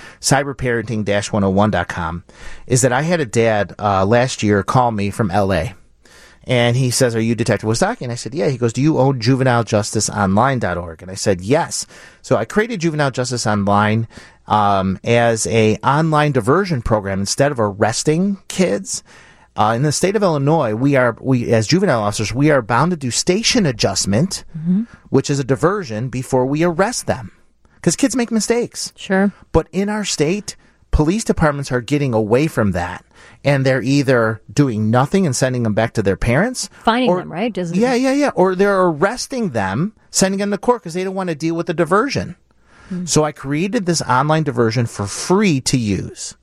cyberparenting-101.com is that I had a dad last year call me from L.A., and he says, "Are you Detective Wistocki?" And I said, "Yeah." He goes, "Do you own JuvenileJusticeOnline.org?" And I said, "Yes." So I created Juvenile Justice Online as a online diversion program. Instead of arresting kids in the state of Illinois, we as juvenile officers, we are bound to do station adjustment, which is a diversion before we arrest them, because kids make mistakes. Sure. But in our state, police departments are getting away from that. And they're either doing nothing and sending them back to their parents. Fining them, right? Yeah. Or they're arresting them, sending them to court because they don't want to deal with the diversion. So I created this online diversion for free to use.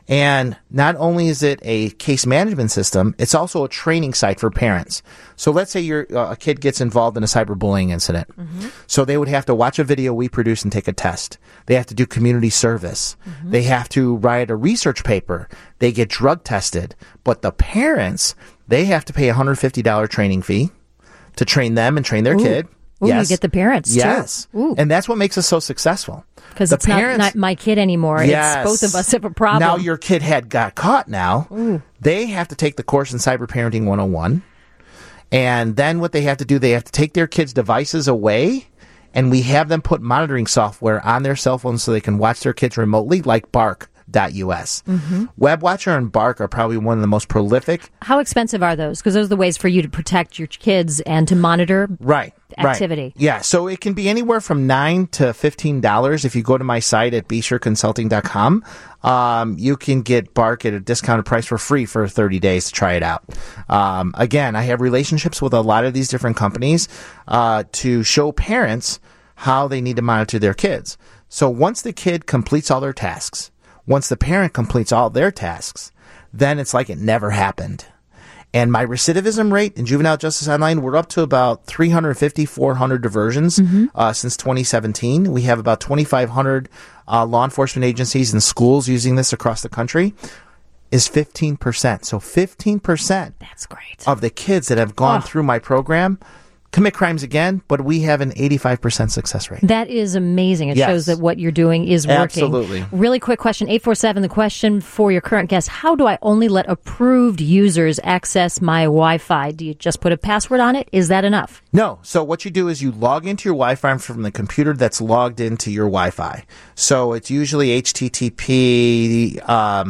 And not only is it a case management system, it's also a training site for parents. So let's say a kid gets involved in a cyberbullying incident. So they would have to watch a video we produce and take a test. They have to do community service. They have to write a research paper. They get drug tested. But the parents, they have to pay a $150 training fee to train them and train their kid. Ooh, you get the parents, too. Yes. And that's what makes us so successful. Because it's not my kid anymore. Yes. It's both of us have a problem. Now your kid got caught now. Ooh. They have to take the course in Cyber Parenting 101. And then what they have to do, they have to take their kids' devices away, and we have them put monitoring software on their cell phones so they can watch their kids remotely, like Bark.us. WebWatcher and Bark are probably one of the most prolific. How expensive are those? Because those are the ways for you to protect your kids and to monitor activity. Right. Yeah, so it can be anywhere from $9 to $15. If you go to my site at BeSureConsulting.com, you can get Bark at a discounted price for free for 30 days to try it out. Again, I have relationships with a lot of these different companies to show parents how they need to monitor their kids. So once the kid completes all their tasks, once the parent completes all their tasks, then it's like it never happened. And my recidivism rate in Juvenile Justice Online, we're up to about 350, 400 diversions since 2017. We have about 2,500 law enforcement agencies and schools using this across the country. Is 15%. So 15% That's great. of the kids that have gone through my program commit crimes again, but we have an 85% success rate. That is amazing. It shows that what you're doing is working. Absolutely. Really quick question, 847, the question for your current guest, how do I only let approved users access my Wi-Fi? Do you just put a password on it? Is that enough? No. So what you do is you log into your Wi-Fi from the computer that's logged into your Wi-Fi. So it's usually HTTP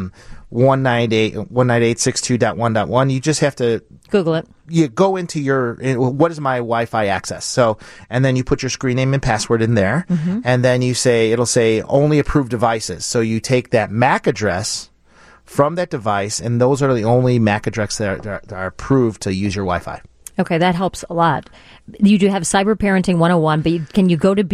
198.168.62.1.1. You just have to Google it. You go into what is my Wi-Fi access? So, and then you put your screen name and password in there, and then it'll say only approved devices. So you take that MAC address from that device, and those are the only MAC addresses that are approved to use your Wi-Fi. Okay, that helps a lot. You do have Cyber Parenting 101, but can you go to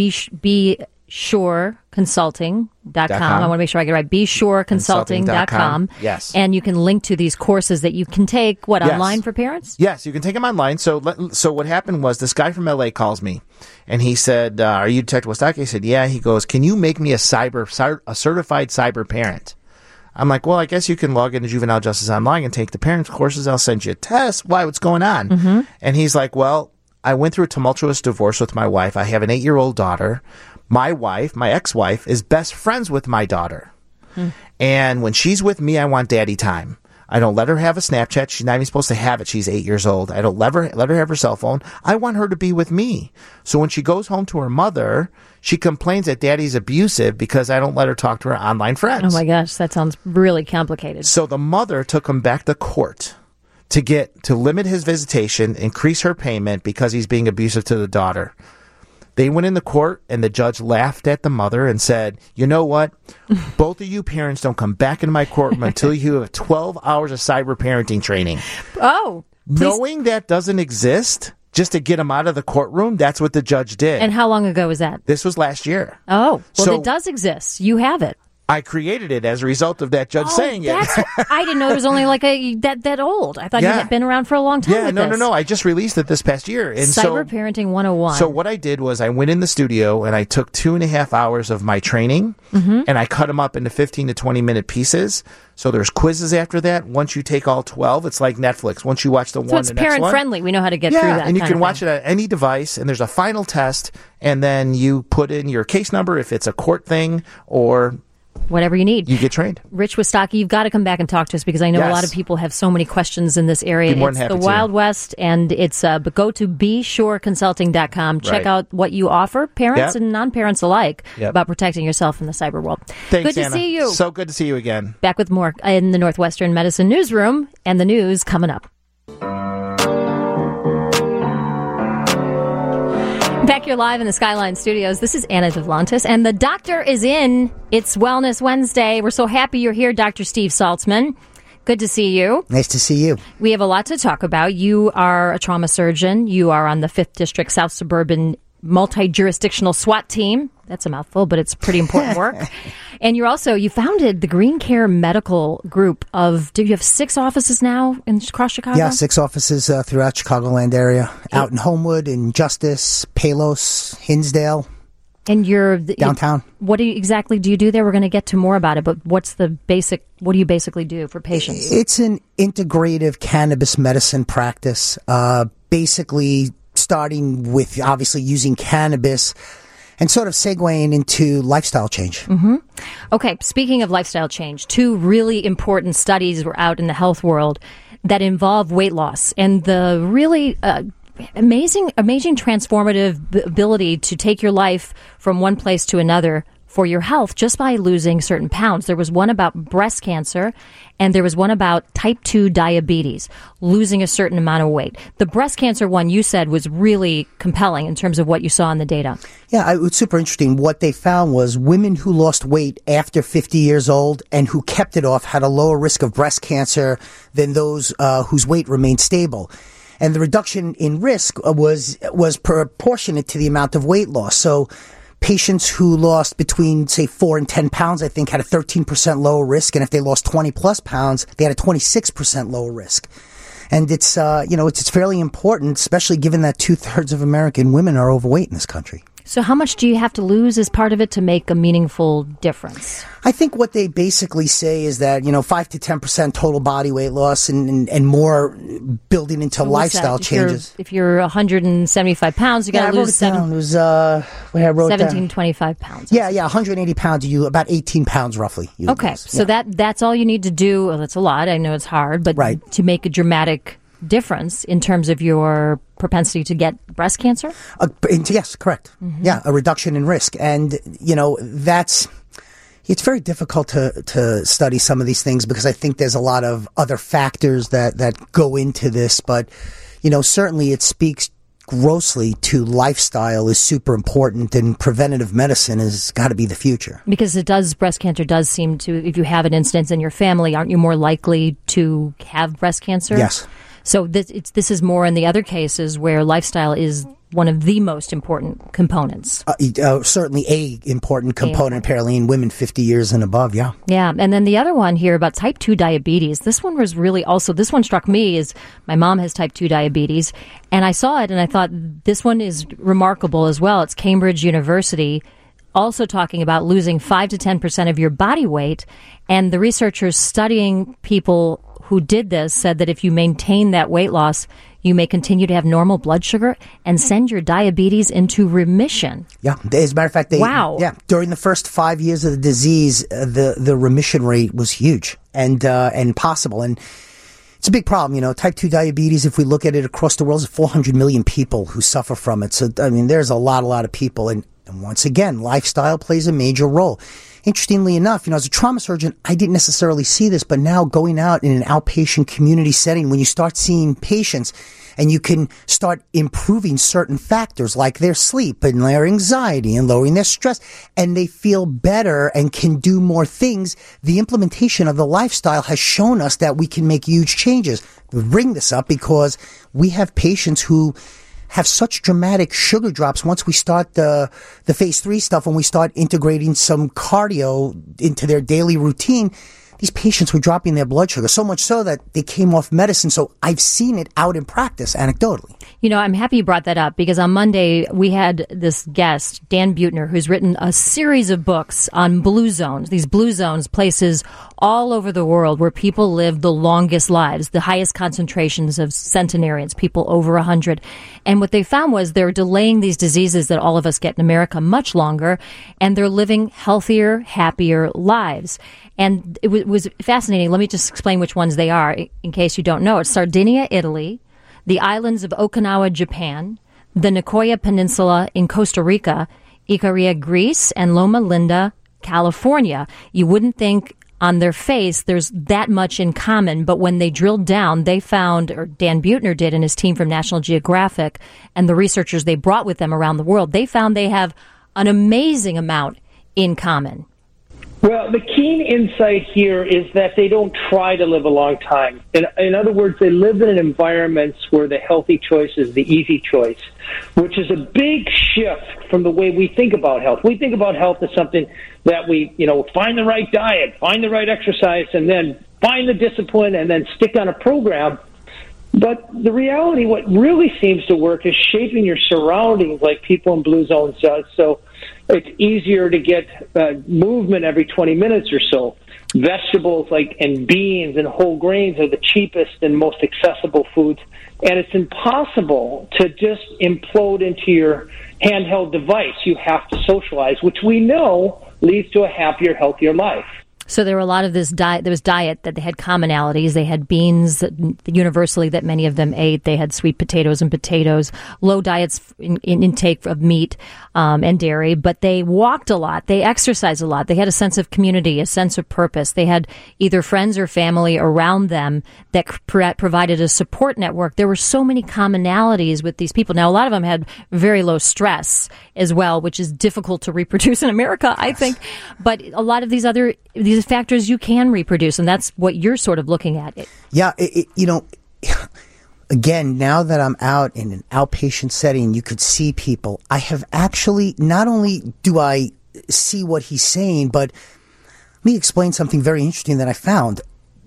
BeSureConsulting.com. I want to make sure I get it right. BeSureConsulting.com. Yes. And you can link to these courses that you can take, online for parents? Yes, you can take them online. So what happened was this guy from LA calls me, and he said, are you Detective Wostocki? I said, yeah. He goes, can you make me a certified cyber parent? I'm like, well, I guess you can log into Juvenile Justice Online and take the parents courses. I'll send you a test. Why? What's going on? And he's like, well, I went through a tumultuous divorce with my wife. I have an 8-year-old daughter. My wife, my ex-wife, is best friends with my daughter. And when she's with me, I want daddy time. I don't let her have a Snapchat. She's not even supposed to have it. She's 8 years old. I don't let her have her cell phone. I want her to be with me. So when she goes home to her mother, she complains that daddy's abusive because I don't let her talk to her online friends. Oh my gosh, that sounds really complicated. So the mother took him back to court to limit his visitation, increase her payment because he's being abusive to the daughter. They went in the court, and the judge laughed at the mother and said, you know what? Both of you parents don't come back into my courtroom until you have 12 hours of cyber parenting training. Oh. Please. Knowing that doesn't exist, just to get them out of the courtroom, that's what the judge did. And how long ago was that? This was last year. Oh. Well, it does exist. You have it. I created it as a result of that judge saying it. I didn't know it was only like that old. I thought you had been around for a long time. Yeah, no. I just released it this past year. And Cyber Parenting 101. So what I did was I went in the studio and I took 2.5 hours of my training and I cut them up into 15 to 20 minute pieces. So there's quizzes after that. Once you take all 12, it's like Netflix. Once you watch the one, so it's parent friendly. We know how to get through that. Yeah, and you can watch it at any device. And there's a final test, and then you put in your case number if it's a court thing or whatever you need. You get trained. Rich Wostocki, you've got to come back and talk to us because I know a lot of people have so many questions in this area. It's the Wild West, and it's but go to BeSureConsulting.com. Check out what you offer, parents and non-parents alike, about protecting yourself in the cyber world. Thanks, good to Anna. see you. So good to see you again. Back with more in the Northwestern Medicine Newsroom, and the news coming up. Back here live in the Skyline Studios, this is Anna Devlantis, and the doctor is in. It's Wellness Wednesday. We're so happy you're here, Dr. Steve Saltzman. Good to see you. Nice to see you. We have a lot to talk about. You are a trauma surgeon. You are on the 5th District South Suburban multi-jurisdictional SWAT team. That's a mouthful, but it's pretty important work. And you founded the Green Care Medical Group do you have 6 offices now across Chicago? Yeah, 6 offices throughout Chicagoland area, out in Homewood, in Justice, Palos, Hinsdale. And you're downtown. What exactly do you do there? We're going to get to more about it, but what do you basically do for patients? It's an integrative cannabis medicine practice, basically starting with obviously using cannabis and sort of segueing into lifestyle change. Mm-hmm. Okay, speaking of lifestyle change, 2 really important studies were out in the health world that involve weight loss and the really amazing transformative ability to take your life from one place to another for your health just by losing certain pounds. There was one about breast cancer, and there was one about type 2 diabetes, losing a certain amount of weight. The breast cancer one you said was really compelling in terms of what you saw in the data. Yeah, it was super interesting. What they found was women who lost weight after 50 years old and who kept it off had a lower risk of breast cancer than those whose weight remained stable. And the reduction in risk was proportionate to the amount of weight loss. So patients who lost between, say, 4 and 10 pounds, I think, had a 13% lower risk. And if they lost 20 plus pounds, they had a 26% lower risk. And it's fairly important, especially given that 2/3 of American women are overweight in this country. So how much do you have to lose as part of it to make a meaningful difference? I think what they basically say is that, 5 to 10% total body weight loss and more building into lifestyle changes. If you're 175 pounds, you got to lose 1725 pounds. Yeah, 180 pounds, you about 18 pounds roughly. Okay, so that's all you need to do. Well, that's a lot. I know it's hard, but to make a dramatic difference in terms of your propensity to get breast cancer? Yes, correct. Mm-hmm. Yeah, a reduction in risk. And, it's very difficult to study some of these things because I think there's a lot of other factors that go into this. But, certainly it speaks grossly to lifestyle is super important, and preventative medicine has got to be the future. Because breast cancer does seem to, if you have an instance in your family, aren't you more likely to have breast cancer? Yes. So this is more in the other cases where lifestyle is one of the most important components. Certainly a important component, apparently, in women 50 years and above, yeah. Yeah, and then the other one here about type 2 diabetes, this one was really also, this one struck me as my mom has type 2 diabetes, and I saw it and I thought this one is remarkable as well. It's Cambridge University also talking about losing 5 to 10% of your body weight, and the researchers studying people who did this said that if you maintain that weight loss, you may continue to have normal blood sugar and send your diabetes into remission. Yeah, as a matter of fact, wow. Yeah, during the first 5 years of the disease, the remission rate was huge and possible. And it's a big problem, type 2 diabetes. If we look at it across the world, there's 400 million people who suffer from it. So, there's a lot of people. And once again, lifestyle plays a major role. Interestingly enough, as a trauma surgeon, I didn't necessarily see this, but now going out in an outpatient community setting, when you start seeing patients and you can start improving certain factors like their sleep and their anxiety and lowering their stress, and they feel better and can do more things, the implementation of the lifestyle has shown us that we can make huge changes. We bring this up because we have patients who have such dramatic sugar drops once we start the phase 3 stuff, when we start integrating some cardio into their daily routine. These patients were dropping their blood sugar, so much so that they came off medicine. So I've seen it out in practice anecdotally. I'm happy you brought that up because on Monday we had this guest, Dan Buettner, who's written a series of books on blue zones. These blue zones, places all over the world where people live the longest lives, the highest concentrations of centenarians, people over 100. And what they found was they're delaying these diseases that all of us get in America much longer, and they're living healthier, happier lives. And it was fascinating. Let me just explain which ones they are in case you don't know. It's Sardinia, Italy, the islands of Okinawa, Japan, the Nicoya Peninsula in Costa Rica, Icaria, Greece, and Loma Linda, California. You wouldn't think on their face there's that much in common, but when they drilled down, they found, or Dan Buettner did and his team from National Geographic and the researchers they brought with them around the world, they found they have an amazing amount in common. Well, the keen insight here is that they don't try to live a long time. In other words, they live in environments where the healthy choice is the easy choice, which is a big shift from the way we think about health. We think about health as something that we, find the right diet, find the right exercise, and then find the discipline and then stick on a program. But the reality, what really seems to work is shaping your surroundings like People in Blue Zones does. So it's easier to get movement every 20 minutes or so. Vegetables and beans and whole grains are the cheapest and most accessible foods. And it's impossible to just implode into your handheld device. You have to socialize, which we know leads to a happier, healthier life. So there were a lot of this diet. There was diet that they had commonalities. They had beans universally that many of them ate. They had sweet potatoes and potatoes, low diets in intake of meat and dairy. But they walked a lot. They exercised a lot. They had a sense of community, a sense of purpose. They had either friends or family around them that provided a support network. There were so many commonalities with these people. Now, a lot of them had very low stress as well, which is difficult to reproduce in America, I think. But a lot of these factors you can reproduce, and that's what you're sort of looking at. Yeah, again, now that I'm out in an outpatient setting, you could see people. I have actually, not only do I see what he's saying, but let me explain something very interesting that I found.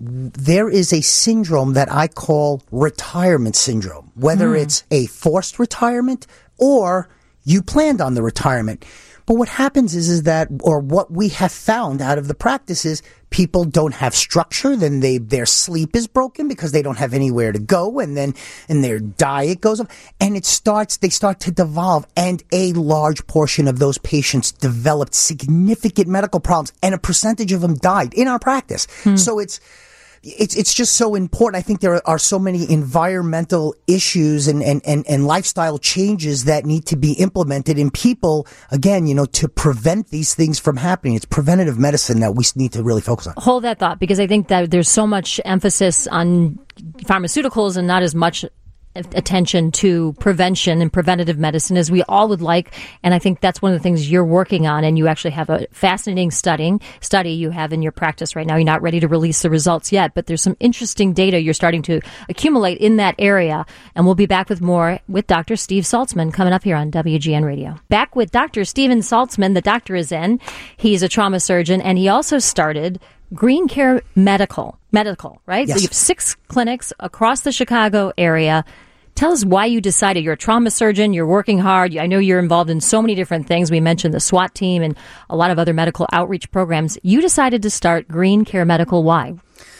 There is a syndrome that I call retirement syndrome, whether it's a forced retirement or you planned on the retirement. But what happens is that, or what we have found out of the practice is, people don't have structure, then their sleep is broken because they don't have anywhere to go, and their diet goes up, and they start to devolve, and a large portion of those patients developed significant medical problems, and a percentage of them died in our practice. So it's just so important. I think there are so many environmental issues and lifestyle changes that need to be implemented in people, again, to prevent these things from happening. It's preventative medicine that we need to really focus on. Hold that thought, because I think that there's so much emphasis on pharmaceuticals and not as much attention to prevention and preventative medicine as we all would like. And I think that's one of the things you're working on. And you actually have a fascinating study you have in your practice right now. You're not ready to release the results yet, but there's some interesting data you're starting to accumulate in that area. And we'll be back with more with Dr. Steve Saltzman coming up here on WGN Radio. Back with Dr. Steven Saltzman. The doctor is in. He's a trauma surgeon, and he also started Green Care Medical, right? Yes. So you have 6 clinics across the Chicago area. Tell us why you decided. You're a trauma surgeon. You're working hard. I know you're involved in so many different things. We mentioned the SWAT team and a lot of other medical outreach programs. You decided to start Green Care Medical. Why?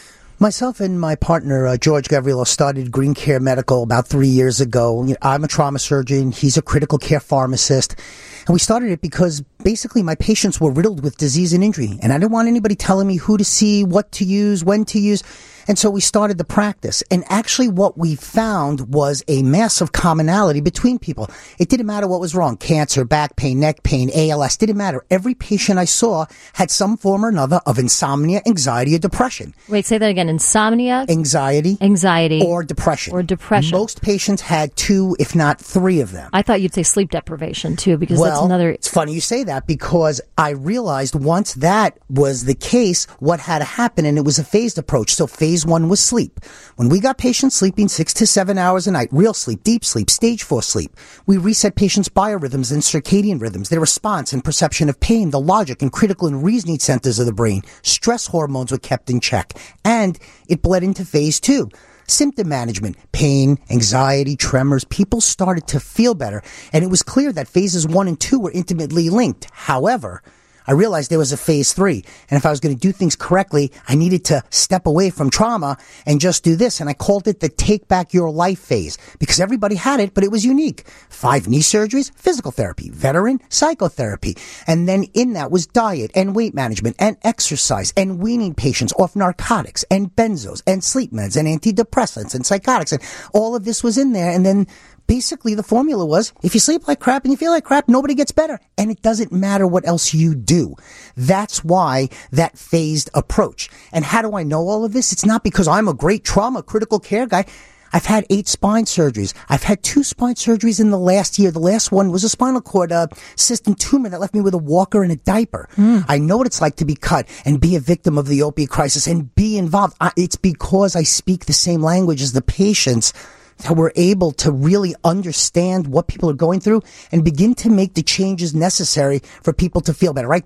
Myself and my partner, George Gavrilo, started Green Care Medical about 3 years ago. I'm a trauma surgeon. He's a critical care pharmacist. And we started it because basically my patients were riddled with disease and injury. And I didn't want anybody telling me who to see, what to use, when to use. And so we started the practice. And actually what we found was a massive commonality between people. It didn't matter what was wrong. Cancer, back pain, neck pain, ALS, didn't matter. Every patient I saw had some form or another of insomnia, anxiety, or depression. Wait, say that again. Insomnia? Anxiety. Or depression. Most patients had 2, if not 3 of them. I thought you'd say sleep deprivation too, because that's another. It's funny you say that, because I realized once that was the case, what had to happen, and it was a phased approach. So phase 1 was sleep. When we got patients sleeping 6 to 7 hours a night, real sleep, deep sleep, stage 4 sleep, we reset patients' biorhythms and circadian rhythms, their response and perception of pain, the logic and critical and reasoning centers of the brain. Stress hormones were kept in check, and it bled into phase 2. Symptom management, pain, anxiety, tremors, people started to feel better. And it was clear that phases 1 and 2 were intimately linked. However, I realized there was a phase 3. And if I was going to do things correctly, I needed to step away from trauma and just do this. And I called it the Take Back Your Life phase, because everybody had it, but it was unique. 5 knee surgeries, physical therapy, veteran, psychotherapy. And then in that was diet and weight management and exercise and weaning patients off narcotics and benzos and sleep meds and antidepressants and psychotics. And all of this was in there. And then basically the formula was, if you sleep like crap and you feel like crap, nobody gets better. And it doesn't matter what else you do. That's why that phased approach. And how do I know all of this? It's not because I'm a great trauma critical care guy. I've had 8 spine surgeries. I've had 2 spine surgeries in the last year. The last one was a spinal cord cyst and tumor that left me with a walker and a diaper. I know what it's like to be cut and be a victim of the opiate crisis and be involved. It's because I speak the same language as the patients that we're able to really understand what people are going through and begin to make the changes necessary for people to feel better, right?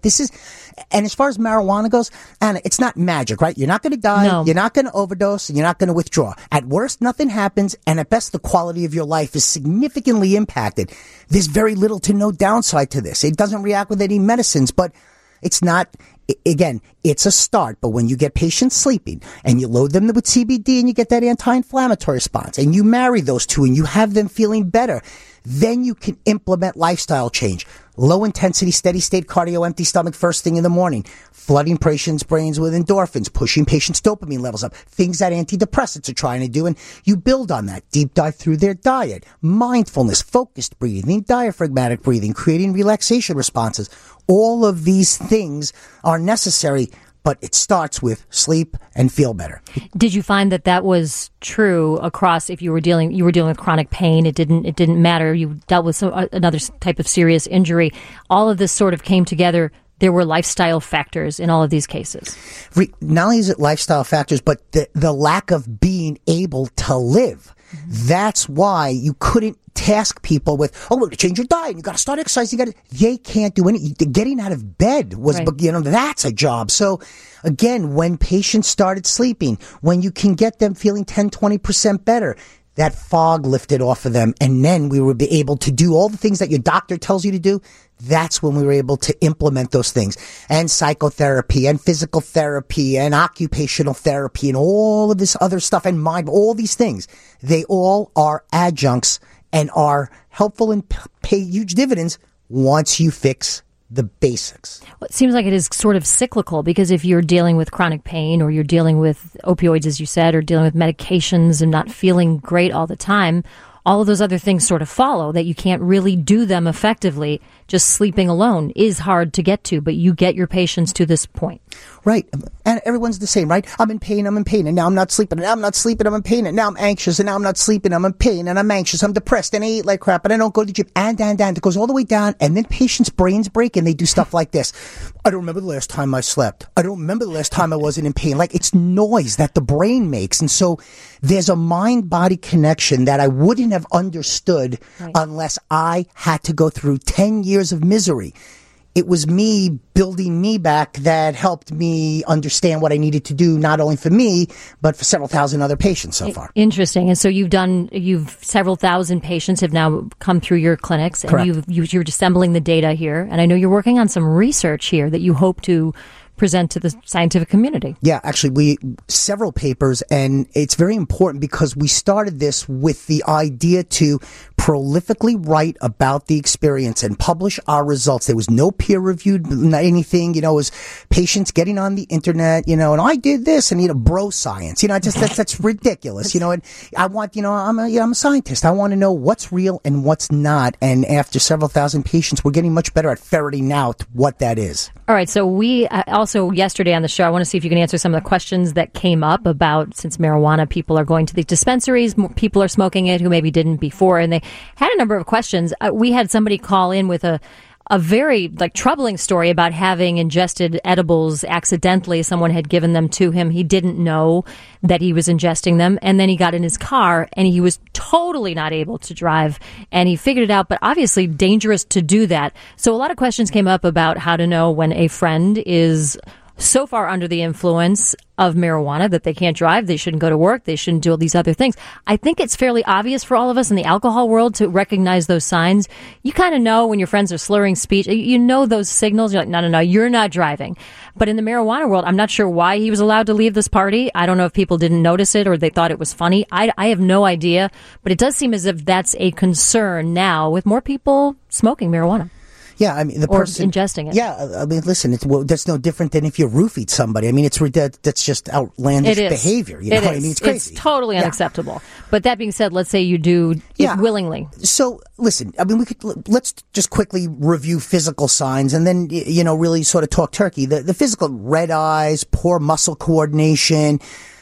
And as far as marijuana goes, Anna, it's not magic, right? You're not going to die, No. You're not going to overdose, and you're not going to withdraw. At worst, nothing happens, and at best, the quality of your life is significantly impacted. There's very little to no downside to this. It doesn't react with any medicines, but it's not, again, it's a start, but when you get patients sleeping and you load them with CBD and you get that anti-inflammatory response and you marry those two and you have them feeling better, then you can implement lifestyle change. Low intensity, steady state cardio, empty stomach first thing in the morning, flooding patients' brains with endorphins, pushing patients' dopamine levels up, things that antidepressants are trying to do, and you build on that. Deep dive through their diet, mindfulness, focused breathing, diaphragmatic breathing, creating relaxation responses. All of these things are necessary, but it starts with sleep and feel better. Did you find that was true across, if you were dealing with chronic pain, it didn't matter, you dealt with another type of serious injury, all of this sort of came together, there were lifestyle factors in all of these cases? Not only is it lifestyle factors, but the lack of being able to live. That's why you couldn't task people with, we're going to change your diet. You got to start exercising. They can't do anything. Getting out of bed was, right. That's a job. So again, when patients started sleeping, when you can get them feeling 10, 20% better, that fog lifted off of them. And then we would be able to do all the things that your doctor tells you to do. That's when we were able to implement those things, and psychotherapy and physical therapy and occupational therapy and all of this other stuff and mind, all these things. They all are adjuncts and are helpful and pay huge dividends once you fix the basics. Well, it seems like it is sort of cyclical, because if you're dealing with chronic pain or you're dealing with opioids, as you said, or dealing with medications and not feeling great all the time, all of those other things sort of follow, that you can't really do them effectively. Just sleeping alone is hard to get to, but you get your patients to this point. Right. And everyone's the same, right? I'm in pain, and now I'm not sleeping, and now I'm not sleeping, I'm in pain, and now I'm anxious, and now I'm not sleeping, I'm in pain, and I'm anxious, I'm depressed, and I eat like crap, and I don't go to the gym, and it goes all the way down, and then patients' brains break, and they do stuff like this. I don't remember the last time I slept. I don't remember the last time I wasn't in pain. Like, it's noise that the brain makes. And so there's a mind-body connection that I wouldn't have understood unless I had to go through 10 years of misery. It was me building me back that helped me understand what I needed to do, not only for me, but for several thousand other patients so far. Interesting. And so you've several thousand patients have now come through your clinics, and Correct. you're assembling the data here. And I know you're working on some research here that you hope to present to the scientific community. Yeah, actually, several papers, and it's very important because we started this with the idea to prolifically write about the experience and publish our results. There was no peer-reviewed anything, it was patients getting on the internet, and I did this, and bro science, that's ridiculous, and I want, I'm a scientist. I want to know what's real and what's not, and after several thousand patients, we're getting much better at ferreting out what that is. All right, so we also yesterday on the show, I want to see if you can answer some of the questions that came up about, since marijuana, people are going to the dispensaries, people are smoking it who maybe didn't before, and they had a number of questions. We had somebody call in with a very troubling story about having ingested edibles accidentally. Someone had given them to him. He didn't know that he was ingesting them. And then he got in his car and he was totally not able to drive, and he figured it out, but obviously dangerous to do that. So a lot of questions came up about how to know when a friend is so far under the influence of marijuana that they can't drive, they shouldn't go to work, they shouldn't do all these other things. I think it's fairly obvious for all of us in the alcohol world to recognize those signs. You kind of know when your friends are slurring speech. You know those signals. You're like, no, you're not driving. But in the marijuana world, I'm not sure why he was allowed to leave this party. I don't know if people didn't notice it or they thought it was funny. I have no idea. But it does seem as if that's a concern now with more people smoking marijuana. Yeah, I mean, the person ingesting it. Yeah, I mean, listen, that's no different than if you roofied somebody. I mean, that's just outlandish behavior. You know what I mean? It's crazy. It's totally unacceptable. But that being said, let's say you do it willingly. So, listen, I mean, let's just quickly review physical signs and then, really sort of talk turkey. The physical: red eyes, poor muscle coordination,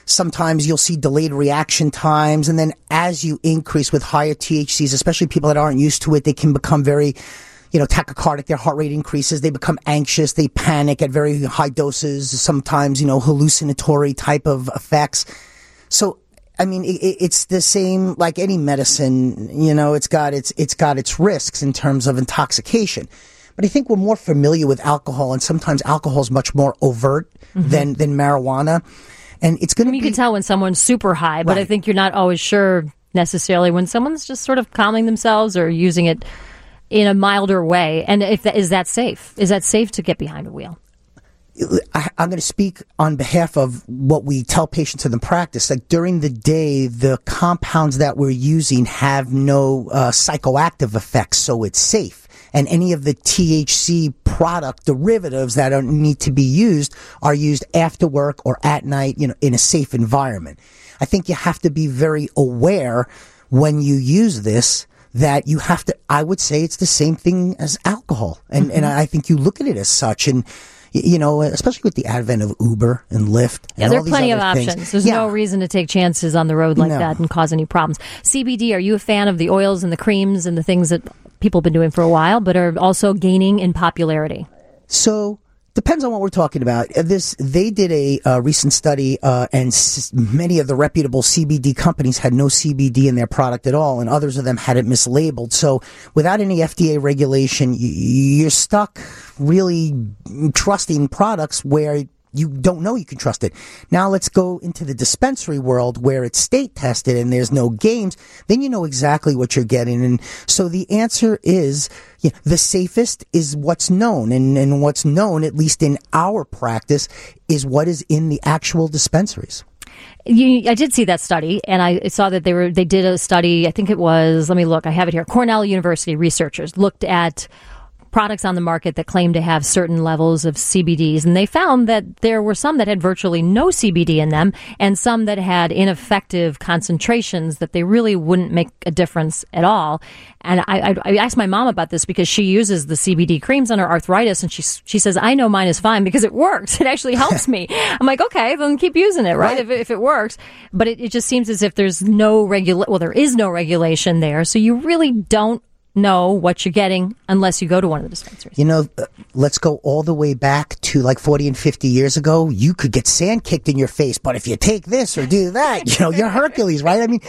Sometimes you'll see delayed reaction times. And then as you increase with higher THCs, especially people that aren't used to it, they can become very, tachycardic. Their heart rate increases. They become anxious. They panic at very high doses. Sometimes, hallucinatory type of effects. So, I mean, it's the same like any medicine. It's got its risks in terms of intoxication. But I think we're more familiar with alcohol, and sometimes alcohol is much more overt than marijuana. And it's going to be... You can tell when someone's super high, but I think you're not always sure necessarily when someone's just sort of calming themselves or using it in a milder way. And is that safe? Is that safe to get behind a wheel? I'm going to speak on behalf of what we tell patients in the practice. Like during the day, the compounds that we're using have no psychoactive effects, so it's safe. And any of the THC product derivatives that need to be used are used after work or at night, in a safe environment. I think you have to be very aware when you use this that you have to, I would say it's the same thing as alcohol. And I think you look at it as such. And, especially with the advent of Uber and Lyft. And there are plenty of options. There's no reason to take chances on the road like that and cause any problems. CBD, are you a fan of the oils and the creams and the things that people have been doing for a while, but are also gaining in popularity? So, depends on what we're talking about. They did a recent study, and many of the reputable CBD companies had no CBD in their product at all, and others of them had it mislabeled. So, without any FDA regulation, you're stuck really trusting products where you don't know you can trust it. Now let's go into the dispensary world where it's state tested and there's no games. Then you know exactly what you're getting. And so the answer is the safest is what's known. And what's known, at least in our practice, is what is in the actual dispensaries. I did see that study, and I saw that they did a study. I think it was, let me look, I have it here. Cornell University researchers looked at products on the market that claim to have certain levels of CBDs, and they found that there were some that had virtually no CBD in them and some that had ineffective concentrations that they really wouldn't make a difference at all. And I asked my mom about this because she uses the CBD creams on her arthritis, and she says, I know mine is fine because it works. It actually helps me. I'm like, okay, then keep using it, right? If it works. But it just seems as if there's no there is no regulation there, so you really don't know what you're getting unless you go to one of the dispensaries. Let's go all the way back to like 40 and 50 years ago. You could get sand kicked in your face, but if you take this or do that, you're Hercules, right? I mean,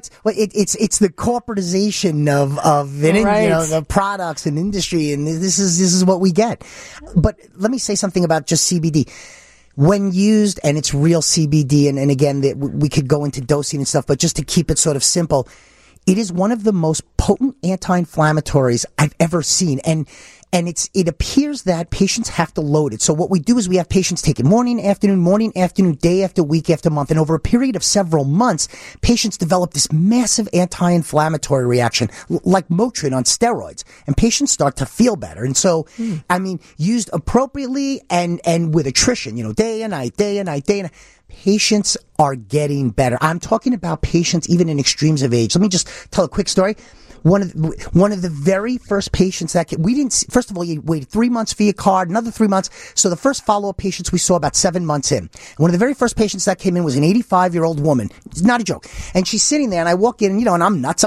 it's the corporatization of the products and industry, and this is what we get. But let me say something about just CBD. When used, and it's real CBD, and again, we could go into dosing and stuff, but just to keep it sort of simple, it is one of the most potent anti-inflammatories I've ever seen. And it appears that patients have to load it. So what we do is we have patients take it morning, afternoon, day after week after month. And over a period of several months, patients develop this massive anti-inflammatory reaction, like Motrin on steroids. And patients start to feel better. And so, used appropriately and with attrition, day and night. Patients are getting better. I'm talking about patients even in extremes of age. Let me just tell a quick story. One of the very first patients that we didn't see, first of all, you waited 3 months for your card, another 3 months. So the first follow-up patients we saw about 7 months in. One of the very first patients that came in was an 85-year-old woman. It's not a joke. And she's sitting there, and I walk in, and I'm nuts.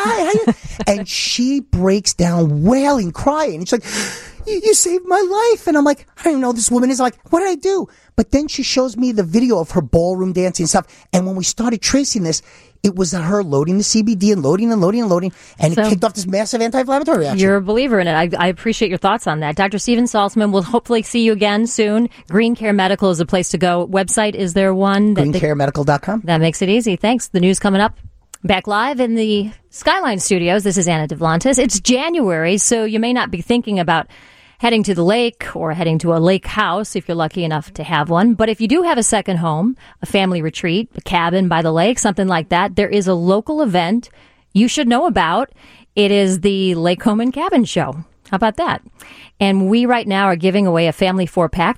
And she breaks down wailing, crying. And she's like, you saved my life. And I'm like, I don't even know who this woman is. I'm like, what did I do? But then she shows me the video of her ballroom dancing and stuff. And when we started tracing this, it was her loading the CBD and loading. And it kicked off this massive anti-inflammatory reaction. You're a believer in it. I appreciate your thoughts on that. Dr. Steven Saltzman, will hopefully see you again soon. Green Care Medical is a place to go. Website, is there one? GreenCareMedical.com. That makes it easy. Thanks. The news coming up. Back live in the Skyline Studios. This is Anna Devlantis. It's January, so you may not be thinking about heading to the lake or heading to a lake house if you're lucky enough to have one. But if you do have a second home, a family retreat, a cabin by the lake, something like that, there is a local event you should know about. It is the Lake Home and Cabin Show. How about that? And we right now are giving away a family 4-pack,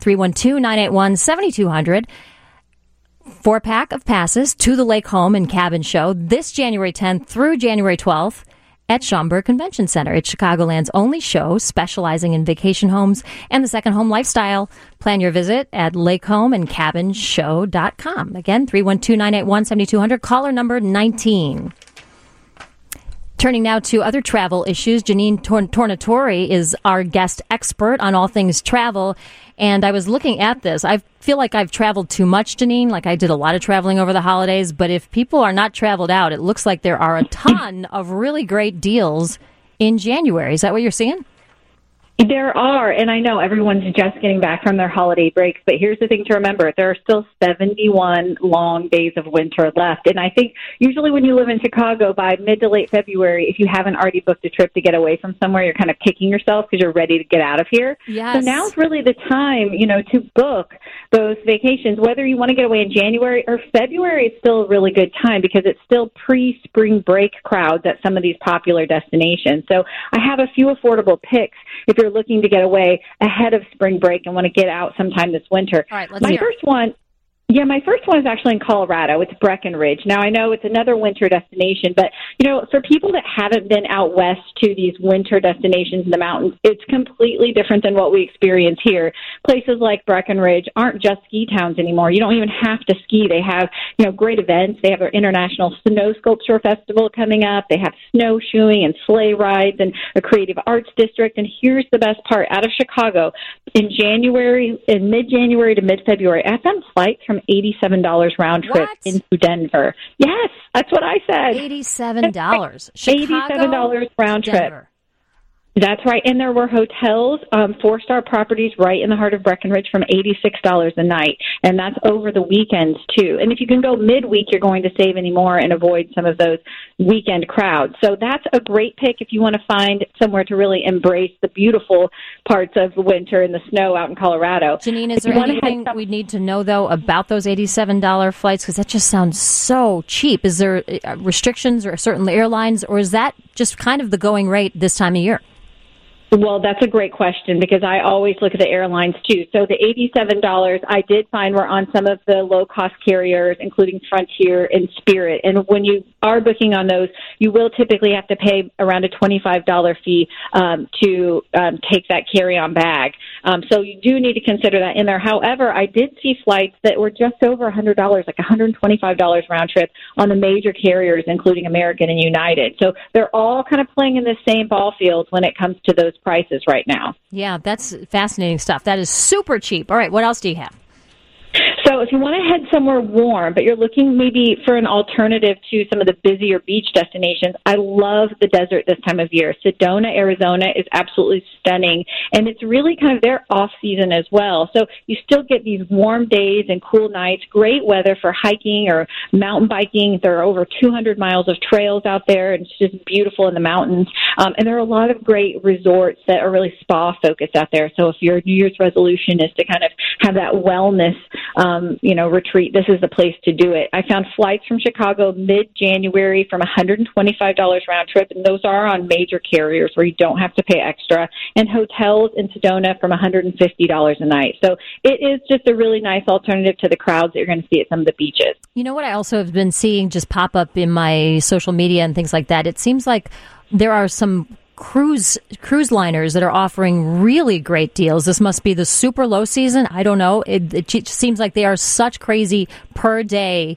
312-981-7200. 4-pack of passes to the Lake Home and Cabin Show this January 10th through January 12th at Schaumburg Convention Center. It's Chicagoland's only show specializing in vacation homes and the second home lifestyle. Plan your visit at lakehomeandcabinshow.com. Again, 312-981-7200, caller number 19. Turning now to other travel issues, Janine Tornatore is our guest expert on all things travel. And I was looking at this. I feel like I've traveled too much, Janine. Like I did a lot of traveling over the holidays. But if people are not traveled out, it looks like there are a ton of really great deals in January. Is that what you're seeing? There are, and I know everyone's just getting back from their holiday breaks, but here's the thing to remember. There are still 71 long days of winter left. And I think usually when you live in Chicago, by mid to late February, if you haven't already booked a trip to get away from somewhere, you're kind of kicking yourself because you're ready to get out of here. Yes. So now's really the time, to book those vacations. Whether you want to get away in January or February, it's still a really good time because it's still pre-spring break crowds at some of these popular destinations. So I have a few affordable picks if you're looking to get away ahead of spring break and want to get out sometime this winter. All right, let's my hear. first one is actually in Colorado. It's Breckenridge. Now, I know it's another winter destination, but, for people that haven't been out west to these winter destinations in the mountains, it's completely different than what we experience here. Places like Breckenridge aren't just ski towns anymore. You don't even have to ski. They have, great events. They have their International Snow Sculpture Festival coming up. They have snowshoeing and sleigh rides and a creative arts district. And here's the best part. Out of Chicago, in mid-January to mid-February, I found flights from $87 round trip into Denver. Yes, that's what I said. $87. Chicago, $87 round trip. Denver. That's right. And there were hotels, 4-star properties right in the heart of Breckenridge from $86 a night. And that's over the weekends, too. And if you can go midweek, you're going to save any more and avoid some of those weekend crowds. So that's a great pick if you want to find somewhere to really embrace the beautiful parts of the winter and the snow out in Colorado. Janine, is there anything we need to know, though, about those $87 flights? Because that just sounds so cheap. Is there restrictions or certain airlines, or is that just kind of the going rate this time of year? Well, that's a great question because I always look at the airlines, too. So the $87 I did find were on some of the low-cost carriers, including Frontier and Spirit. And when you are booking on those, you will typically have to pay around a $25 fee to take that carry-on bag. So you do need to consider that in there. However, I did see flights that were just over $100, like $125 round trip on the major carriers, including American and United. So they're all kind of playing in the same ball fields when it comes to those prices right now. Yeah, that's fascinating stuff. That is super cheap. All right, what else do you have? So if you want to head somewhere warm, but you're looking maybe for an alternative to some of the busier beach destinations, I love the desert this time of year. Sedona, Arizona is absolutely stunning, and it's really kind of their off-season as well. So you still get these warm days and cool nights, great weather for hiking or mountain biking. There are over 200 miles of trails out there, and it's just beautiful in the mountains. And there are a lot of great resorts that are really spa-focused out there. So if your New Year's resolution is to kind of have that wellness retreat, this is the place to do it. I found flights from Chicago mid-January from $125 round trip, and those are on major carriers where you don't have to pay extra, and hotels in Sedona from $150 a night. So it is just a really nice alternative to the crowds that you're going to see at some of the beaches. You know what I also have been seeing just pop up in my social media and things like that? It seems like there are some cruise liners that are offering really great deals. This must be the super low season. I don't know. It seems like they are such crazy per day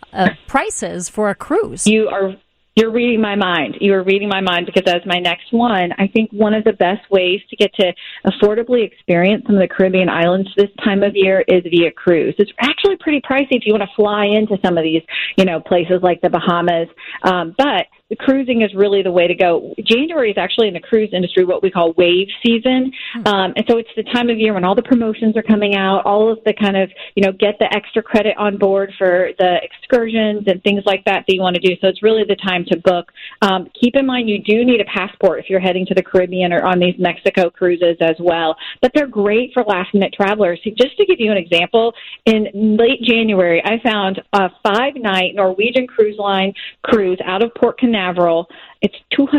prices for a cruise. You're reading my mind. You are reading my mind because as my next one, I think one of the best ways to get to affordably experience some of the Caribbean islands this time of year is via cruise. It's actually pretty pricey if you want to fly into some of these, places like the Bahamas. But the cruising is really the way to go. January is actually in the cruise industry what we call wave season. And so it's the time of year when all the promotions are coming out, all of the kind of, get the extra credit on board for the excursions and things like that you want to do. So it's really the time to book. Keep in mind you do need a passport if you're heading to the Caribbean or on these Mexico cruises as well. But they're great for last-minute travelers. So just to give you an example, in late January, I found a 5-night Norwegian Cruise Line cruise out of Port Canaveral. It's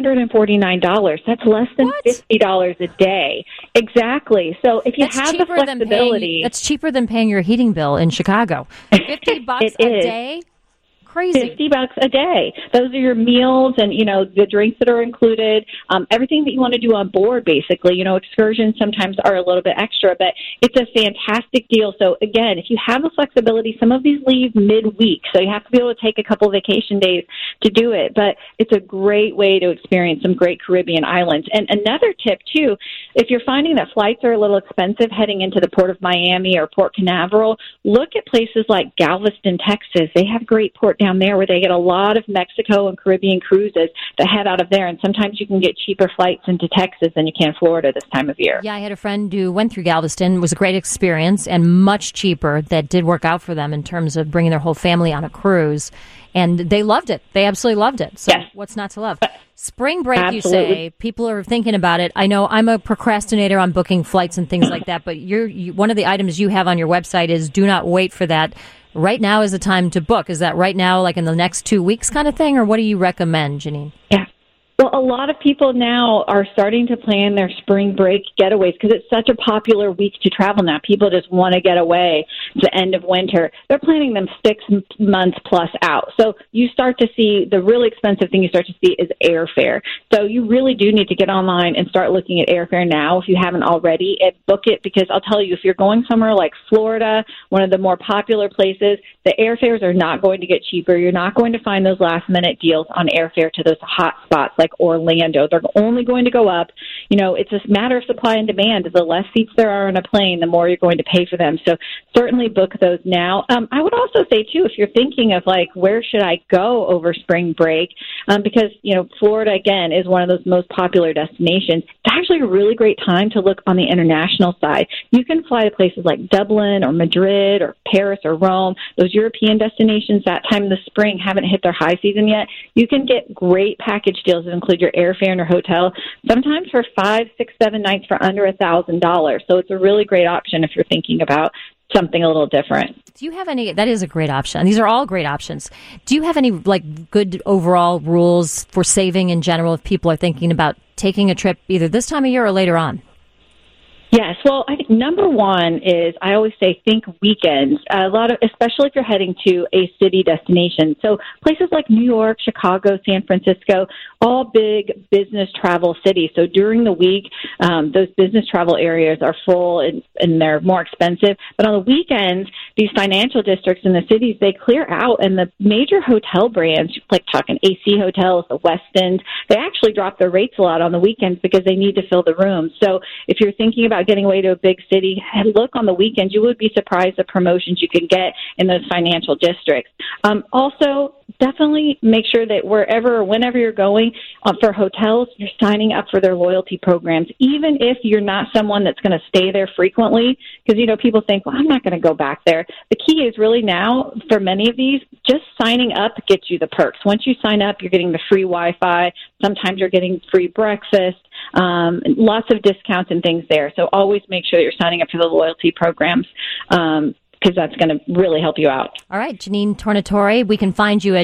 $249. That's less than $50 a day. Exactly. So if you have the flexibility, that's cheaper than paying your heating bill in Chicago. $50 a day. Crazy. $50 a day. Those are your meals and, the drinks that are included, everything that you want to do on board, basically. Excursions sometimes are a little bit extra, but it's a fantastic deal. So, again, if you have the flexibility, some of these leave midweek, so you have to be able to take a couple vacation days to do it. But it's a great way to experience some great Caribbean islands. And another tip, too, if you're finding that flights are a little expensive heading into the Port of Miami or Port Canaveral, look at places like Galveston, Texas. They have great port down there where they get a lot of Mexico and Caribbean cruises that head out of there, and sometimes you can get cheaper flights into Texas than you can Florida this time of year. Yeah, I had a friend who went through Galveston. It was a great experience and much cheaper. That did work out for them in terms of bringing their whole family on a cruise, and they loved it. They absolutely loved it. So yes. What's not to love? Spring break, Absolutely. You say. People are thinking about it. I know I'm a procrastinator on booking flights and things like that, but one of the items you have on your website is do not wait for that. Right now is the time to book. Is that right now, like in the next 2 weeks kind of thing, or what do you recommend, Janine? Yeah. Well, a lot of people now are starting to plan their spring break getaways because it's such a popular week to travel now. People just want to get away to the end of winter. They're planning them 6 months plus out. So you start to see the really expensive thing you start to see is airfare. So you really do need to get online and start looking at airfare now if you haven't already and book it, because I'll tell you, if you're going somewhere like Florida, one of the more popular places, the airfares are not going to get cheaper. You're not going to find those last-minute deals on airfare to those hot spots like Orlando. They're only going to go up. It's a matter of supply and demand. The less seats there are on a plane, the more you're going to pay for them. So certainly book those now. I would also say, too, if you're thinking of, where should I go over spring break? Because, Florida, again, is one of those most popular destinations. It's actually a really great time to look on the international side. You can fly to places like Dublin or Madrid or Paris or Rome. Those European destinations that time of the spring haven't hit their high season yet. You can get great package deals that include your airfare and your hotel, sometimes for 5, 6, 7 nights for under $1,000. So it's a really great option if you're thinking about something a little different. Do you have any? That is a great option. These are all great options. Do you have any good overall rules for saving in general if people are thinking about taking a trip either this time of year or later on? Yes. Well, I think number one is I always say think weekends. Especially if you're heading to a city destination. So places like New York, Chicago, San Francisco, all big business travel cities. So during the week, those business travel areas are full and they're more expensive. But on the weekends, these financial districts in the cities, they clear out, and the major hotel brands, like talking AC Hotels, the Westin, they actually drop their rates a lot on the weekends because they need to fill the rooms. So if you're thinking about getting away to a big city, look on the weekends. You would be surprised the promotions you can get in those financial districts. Also, definitely make sure that wherever or whenever you're going for hotels, you're signing up for their loyalty programs, even if you're not someone that's going to stay there frequently, because, people think, well, I'm not going to go back there. The key is really now, for many of these, just signing up gets you the perks. Once you sign up, you're getting the free Wi-Fi. Sometimes you're getting free breakfast. Lots of discounts and things there. So always make sure that you're signing up for the loyalty programs because that's going to really help you out. All right, Janine Tornatore. We can find you at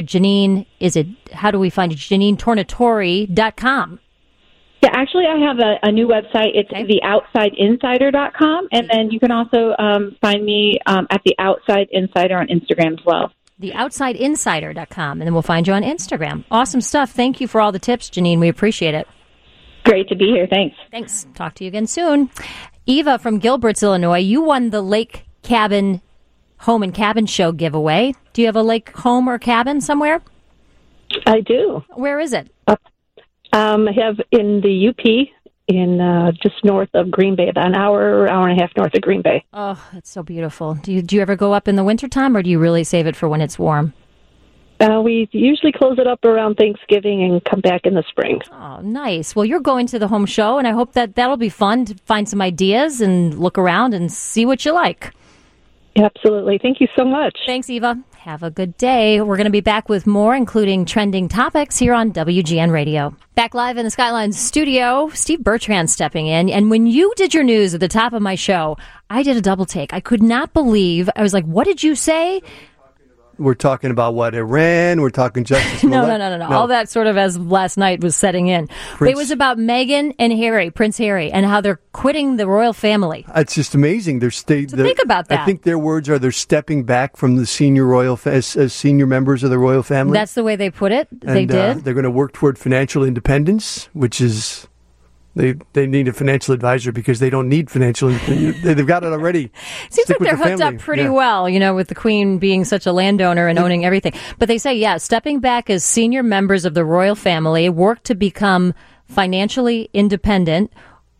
how do we find you? JanineTornatore.com. Yeah, actually, I have a new website. It's theoutsideinsider.com. And then you can also find me at The Outside Insider on Instagram as well. TheOutsideInsider.com. And then we'll find you on Instagram. Awesome stuff. Thank you for all the tips, Janine. We appreciate it. Great to be here. Thanks. Thanks. Talk to you again soon. Eva from Gilbert's, Illinois, you won the Lake Cabin Home and Cabin Show giveaway. Do you have a lake home or cabin somewhere? I do. Where is it? I have in the UP, in just north of Green Bay, about an hour and a half north of Green Bay. Oh, that's so beautiful. Do you ever go up in the wintertime, or do you really save it for when it's warm? We usually close it up around Thanksgiving and come back in the spring. Oh, nice. Well, you're going to the home show, and I hope that'll be fun to find some ideas and look around and see what you like. Absolutely. Thank you so much. Thanks, Eva. Have a good day. We're going to be back with more, including trending topics here on WGN Radio. Back live in the Skyline studio, Steve Bertrand stepping in. And when you did your news at the top of my show, I did a double take. I could not believe. I was like, what did you say? we're talking about what, Iran? We're talking Justice No. All that sort of as last night was setting in. It was about Meghan and Harry, Prince Harry, and how they're quitting the royal family. It's just amazing. Think about that. I think their words are they're stepping back from the senior royal as senior members of the royal family. That's the way they put it. And, they did. They're going to work toward financial independence, which is. They need a financial advisor because they don't need financial. They've got it already. Seems like they're hooked up pretty well, with the Queen being such a landowner and owning everything. But they say, stepping back as senior members of the royal family, work to become financially independent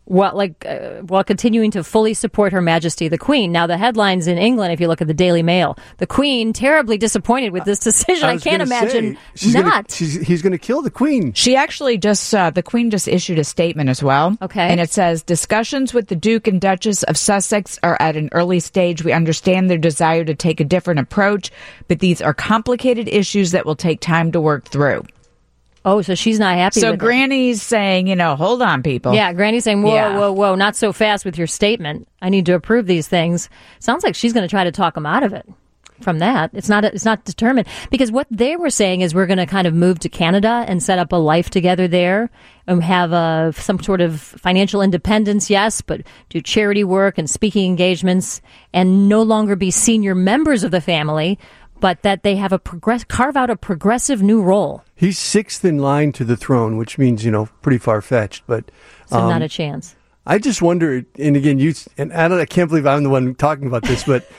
while continuing to fully support Her Majesty the Queen. Now, the headlines in England, if you look at the Daily Mail, the Queen terribly disappointed with this decision. I can't imagine not. He's going to kill the Queen. She actually the Queen just issued a statement as well. Okay. And it says, discussions with the Duke and Duchess of Sussex are at an early stage. We understand their desire to take a different approach, but these are complicated issues that will take time to work through. Oh, so she's not happy with Granny's saying, hold on, people. Yeah, Granny's saying, whoa, not so fast with your statement. I need to approve these things. Sounds like she's going to try to talk him out of it from that. It's not determined. Because what they were saying is we're going to kind of move to Canada and set up a life together there and have some sort of financial independence, yes, but do charity work and speaking engagements and no longer be senior members of the family, but that they have carve out a progressive new role. He's sixth in line to the throne, which means, pretty far-fetched. But so not a chance. I just wonder, and again, I can't believe I'm the one talking about this, but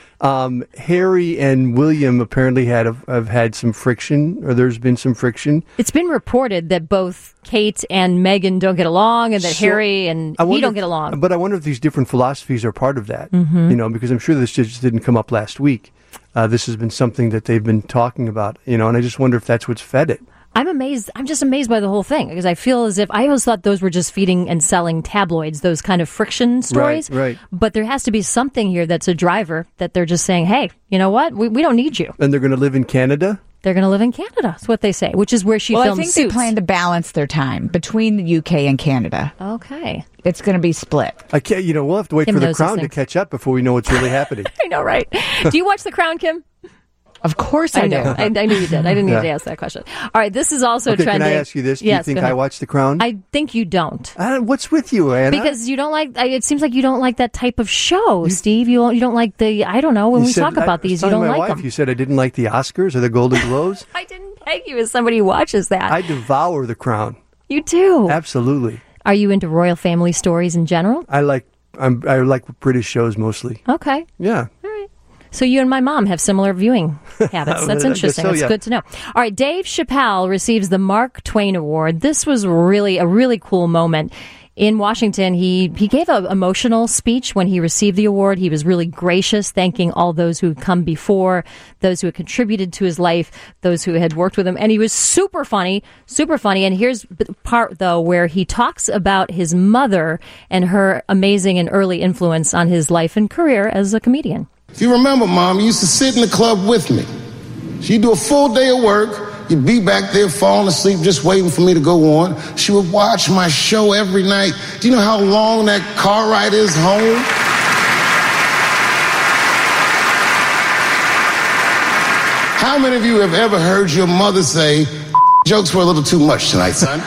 Harry and William apparently have had some friction, or there's been some friction. It's been reported that both Kate and Meghan don't get along, and that Harry and he don't get along. But I wonder if these different philosophies are part of that, because I'm sure this just didn't come up last week. This has been something that they've been talking about, and I just wonder if that's what's fed it. I'm amazed. I'm just amazed by the whole thing because I feel as if I always thought those were just feeding and selling tabloids, those kind of friction stories. Right. But there has to be something here that's a driver that they're just saying, hey, you know what? We don't need you. And they're going to live in Canada? They're going to live in Canada. That's what they say, which is where she filmed I think Suits. They plan to balance their time between the UK and Canada. Okay. It's going to be split. I can't, we'll have to wait for The Crown to catch up before we know what's really happening. I know, right? Do you watch The Crown, Kim? Of course I do. I knew you did. I didn't need to ask that question. All right, this is also trending. Can I ask you this? Do yes, you think I watch The Crown? I think you don't. What's with you, Anna? Because you don't like. It seems like you don't like that type of show, Steve. You don't like the. I don't know. When we talk about these, you don't like them. My wife, you said I didn't like the Oscars or the Golden Globes. I didn't peg you as somebody who watches that. I devour The Crown. You do. Absolutely. Are you into royal family stories in general? I like British shows mostly. Okay. Yeah. So you and my mom have similar viewing habits. That's interesting. That's good to know. All right, Dave Chappelle receives the Mark Twain Award. This was really a really cool moment. In Washington, he gave an emotional speech when he received the award. He was really gracious, thanking all those who had come before, those who had contributed to his life, those who had worked with him. And he was super funny, super funny. And here's the part, though, where he talks about his mother and her amazing and early influence on his life and career as a comedian. If you remember, Mom, you used to sit in the club with me. She'd do a full day of work. You'd be back there falling asleep just waiting for me to go on. She would watch my show every night. Do you know how long that car ride is home? How many of you have ever heard your mother say, jokes were a little too much tonight, son?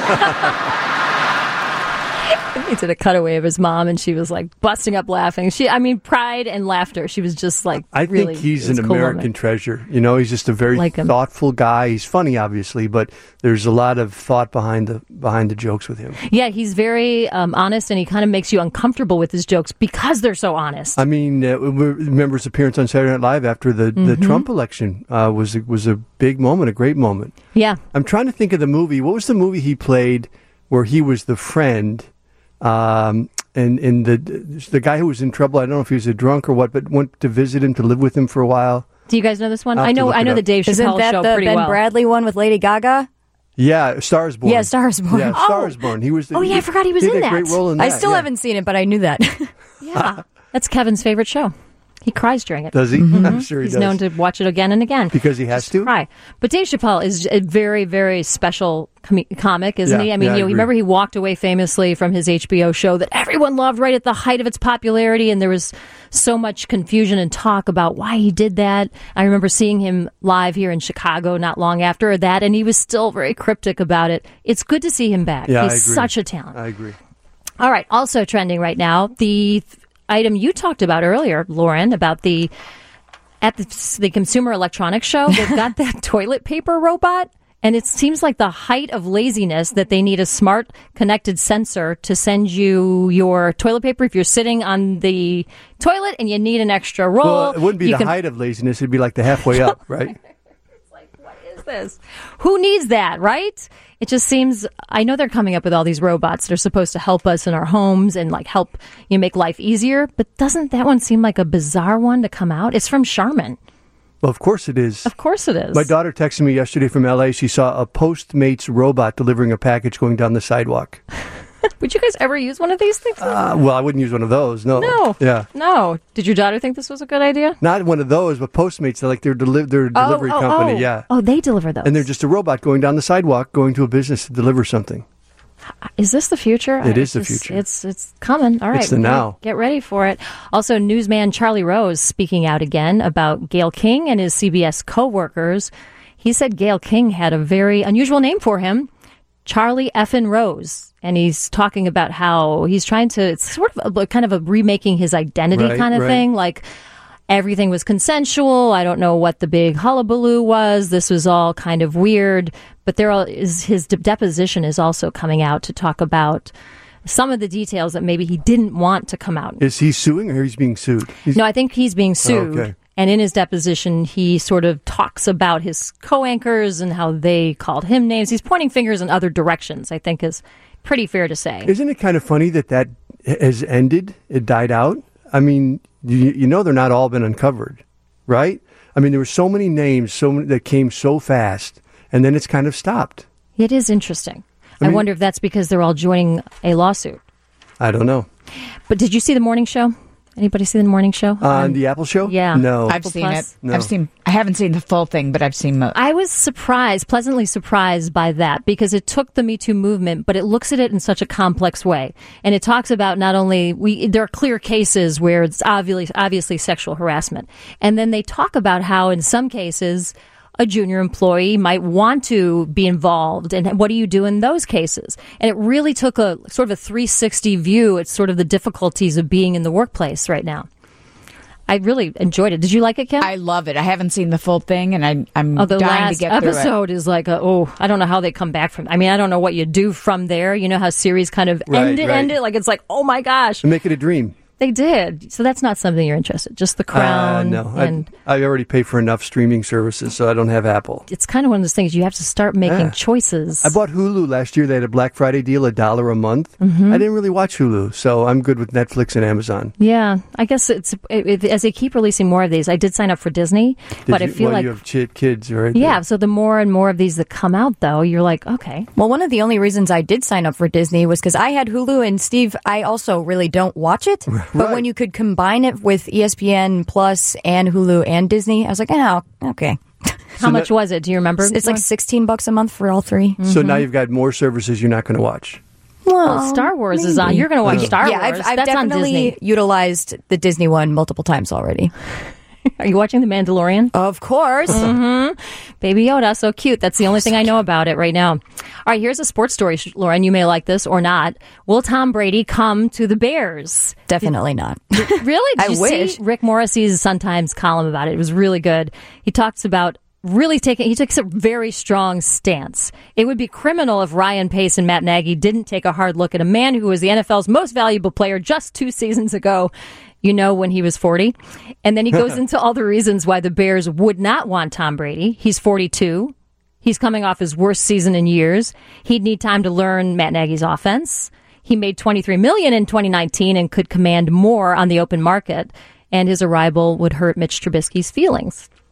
He did a cutaway of his mom, and she was like busting up laughing. Pride and laughter. She was just like, I think he's an American treasure. He's just a very thoughtful guy. He's funny, obviously, but there's a lot of thought behind the jokes with him. Yeah, he's very honest, and he kind of makes you uncomfortable with his jokes because they're so honest. Remember his appearance on Saturday Night Live after the Trump election was a big moment, a great moment. Yeah. I'm trying to think of the movie. What was the movie he played where he was the friend? And the guy who was in trouble, I don't know if he was a drunk or what, but went to visit him, to live with him for a while. Do you guys know this one? I know the Dave Chappelle Isn't that show the pretty Ben well. Bradley one with Lady Gaga? Yeah, Star is Born. Yeah, Star is Born. Yeah, Star is Born. He was. I forgot he was in that. He had a great role in that. I still haven't seen it, but I knew that. Yeah, that's Kevin's favorite show. He cries during it. Does he? I'm sure he He's does. known to watch it again and again. Because he has to? Cry. But Dave Chappelle is a very, very special comic, isn't he? I mean, I agree. remember he walked away famously from his HBO show that everyone loved right at the height of its popularity, and there was so much confusion and talk about why he did that. I remember seeing him live here in Chicago not long after that, and he was still very cryptic about it. It's good to see him back. Yeah, He's I agree. such a talent. I agree. All right, also trending right now, the item you talked about earlier, Lauren, about the Consumer Electronics Show, they've got that toilet paper robot, and it seems like the height of laziness that they need a smart connected sensor to send you your toilet paper if you're sitting on the toilet and you need an extra roll. Well, it wouldn't be the height of laziness. It'd be like the halfway up, right? This. Who needs that, right? It just seems, I know they're coming up with all these robots that are supposed to help us in our homes and like help make life easier, but doesn't that one seem like a bizarre one to come out? It's from Charmin. Well, of course it is. Of course it is. My daughter texted me yesterday from LA. She saw a Postmates robot delivering a package going down the sidewalk. Would you guys ever use one of these things? Well, I wouldn't use one of those. No. No. Yeah. No. Did your daughter think this was a good idea? Not one of those, but Postmates. They're like their delivery company. Yeah. Oh, they deliver those. And they're just a robot going down the sidewalk, going to a business to deliver something. Is this the future? It is the future. It's coming. All right. It's the now. Get ready for it. Also, newsman Charlie Rose speaking out again about Gayle King and his CBS co-workers. He said Gayle King had a very unusual name for him, Charlie Effin Rose. And he's talking about how he's trying to, it's sort of a kind of a remaking his identity kind of thing. Like everything was consensual. I don't know what the big hullabaloo was. This was all kind of weird. But his deposition is also coming out to talk about some of the details that maybe he didn't want to come out. Is he suing or he's being sued? No, I think he's being sued. Okay. And in his deposition, he sort of talks about his co-anchors and how they called him names. He's pointing fingers in other directions, I think is pretty fair to say. Isn't it kind of funny that has ended? It died out? I mean, you know they're not all been uncovered, right? I mean, there were so many names that came so fast, and then it's kind of stopped. It is interesting. I wonder if that's because they're all joining a lawsuit. I don't know. But did you see the morning show? Anybody see the morning show? On the Apple show? Yeah. No. I've seen it. No. I haven't seen the full thing, but I've seen most. I was pleasantly surprised by that because it took the Me Too movement, but it looks at it in such a complex way. And it talks about not only, there are clear cases where it's obviously sexual harassment. And then they talk about how in some cases, a junior employee might want to be involved, and what do you do in those cases? And it really took a sort of a 360 view at sort of the difficulties of being in the workplace right now. I really enjoyed it. Did you like it, Kim? I love it. I haven't seen the full thing, and I'm the dying last to get through it. episode is like, I don't know how they come back from. I mean, I don't know what you do from there. You know how series kind of end it. Like it's like, oh my gosh, Make it a dream. they did. So that's not something you're interested. Just The Crown. No, and I already pay for enough streaming services, so I don't have Apple. it's kind of one of those things you have to start making choices. I bought Hulu last year. They had a Black Friday deal, $1 a month. Mm-hmm. I didn't really watch Hulu, so I'm good with Netflix and Amazon. Yeah, I guess as they keep releasing more of these, I did sign up for Disney, but I feel like you have kids, right? yeah. So the more and more of these that come out, though, you're like, okay. Well, one of the only reasons I did sign up for Disney was because I had Hulu, and Steve, I also really don't watch it. But when you could combine it with ESPN Plus and Hulu and Disney, I was like, oh, okay. How much was it? Do you remember? It's like $16 a month for all three. So now you've got more services you're not going to watch. Well, Star Wars is on. You're going to watch Star Wars. I've That's on definitely Disney. utilized the Disney one multiple times already. Are you watching The Mandalorian? Of course. Mm-hmm. Baby Yoda, so cute. That's the only thing I know about it right now. All right, here's a sports story, Lauren. You may like this or not. Will Tom Brady come to the Bears? Definitely not. Really? Did I you wish. see Rick Morrissey's Sun-Times column about it? It was really good. He talks about he takes a very strong stance. It would be criminal if Ryan Pace and Matt Nagy didn't take a hard look at a man who was the NFL's most valuable player just 2 seasons ago. You know, when he was 40. And then he goes into all the reasons why the Bears would not want Tom Brady. He's 42. He's coming off his worst season in years. He'd need time to learn Matt Nagy's offense. He made $23 million in 2019 and could command more on the open market. And his arrival would hurt Mitch Trubisky's feelings.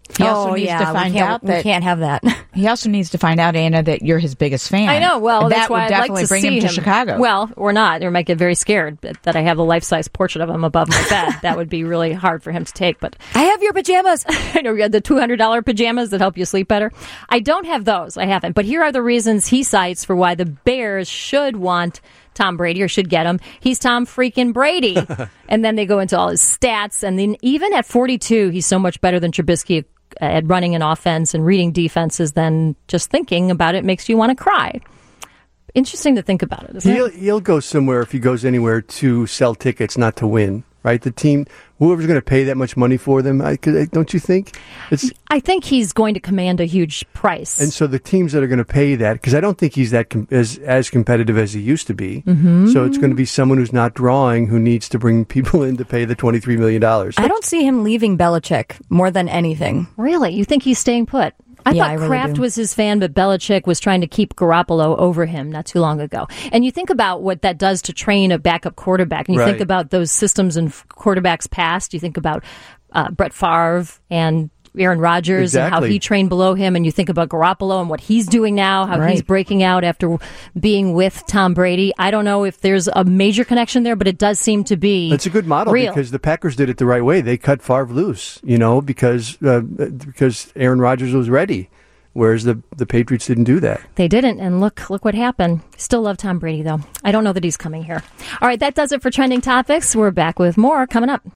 He also needs to find out that we can't have that. He also needs to find out, Anna, that you're his biggest fan. I know. Well, And that's that why would I'd definitely like to bring see him to Chicago. Well, or not. Or might get very scared that I have a life-size portrait of him above my bed. That would be really hard for him to take. But I have your pajamas. I know you had the $200 pajamas that help you sleep better. I don't have those. I haven't. But here are the reasons he cites for why the Bears should want Tom Brady or should get him. He's Tom freaking Brady. And then they go into all his stats. And then even at 42, he's so much better than Trubisky at running an offense and reading defenses. Then just thinking about it makes you want to cry. Interesting to think about it, isn't it? He'll go somewhere if he goes anywhere to sell tickets, not to win. Right, the team, whoever's going to pay that much money for them, don't you think? I think he's going to command a huge price. And so the teams that are going to pay that, because I don't think he's that as competitive as he used to be. Mm-hmm. So it's going to be someone who's not drawing, who needs to bring people in to pay the $23 million. I don't see him leaving Belichick more than anything. Really? You think he's staying put? I thought Kraft was his fan, but Belichick was trying to keep Garoppolo over him not too long ago. And you think about what that does to train a backup quarterback, and you think about those systems in quarterbacks past. You think about Brett Favre and Aaron Rodgers and how he trained below him, and you think about Garoppolo and what he's doing now, how he's breaking out after being with Tom Brady. I don't know if there's a major connection there, but it does seem to be It's a good model real. Because the Packers did it the right way. They cut Favre loose, because Aaron Rodgers was ready, whereas the Patriots didn't do that. They didn't, and look what happened. Still love Tom Brady, though. I don't know that he's coming here. All right, that does it for Trending Topics. We're back with more coming up.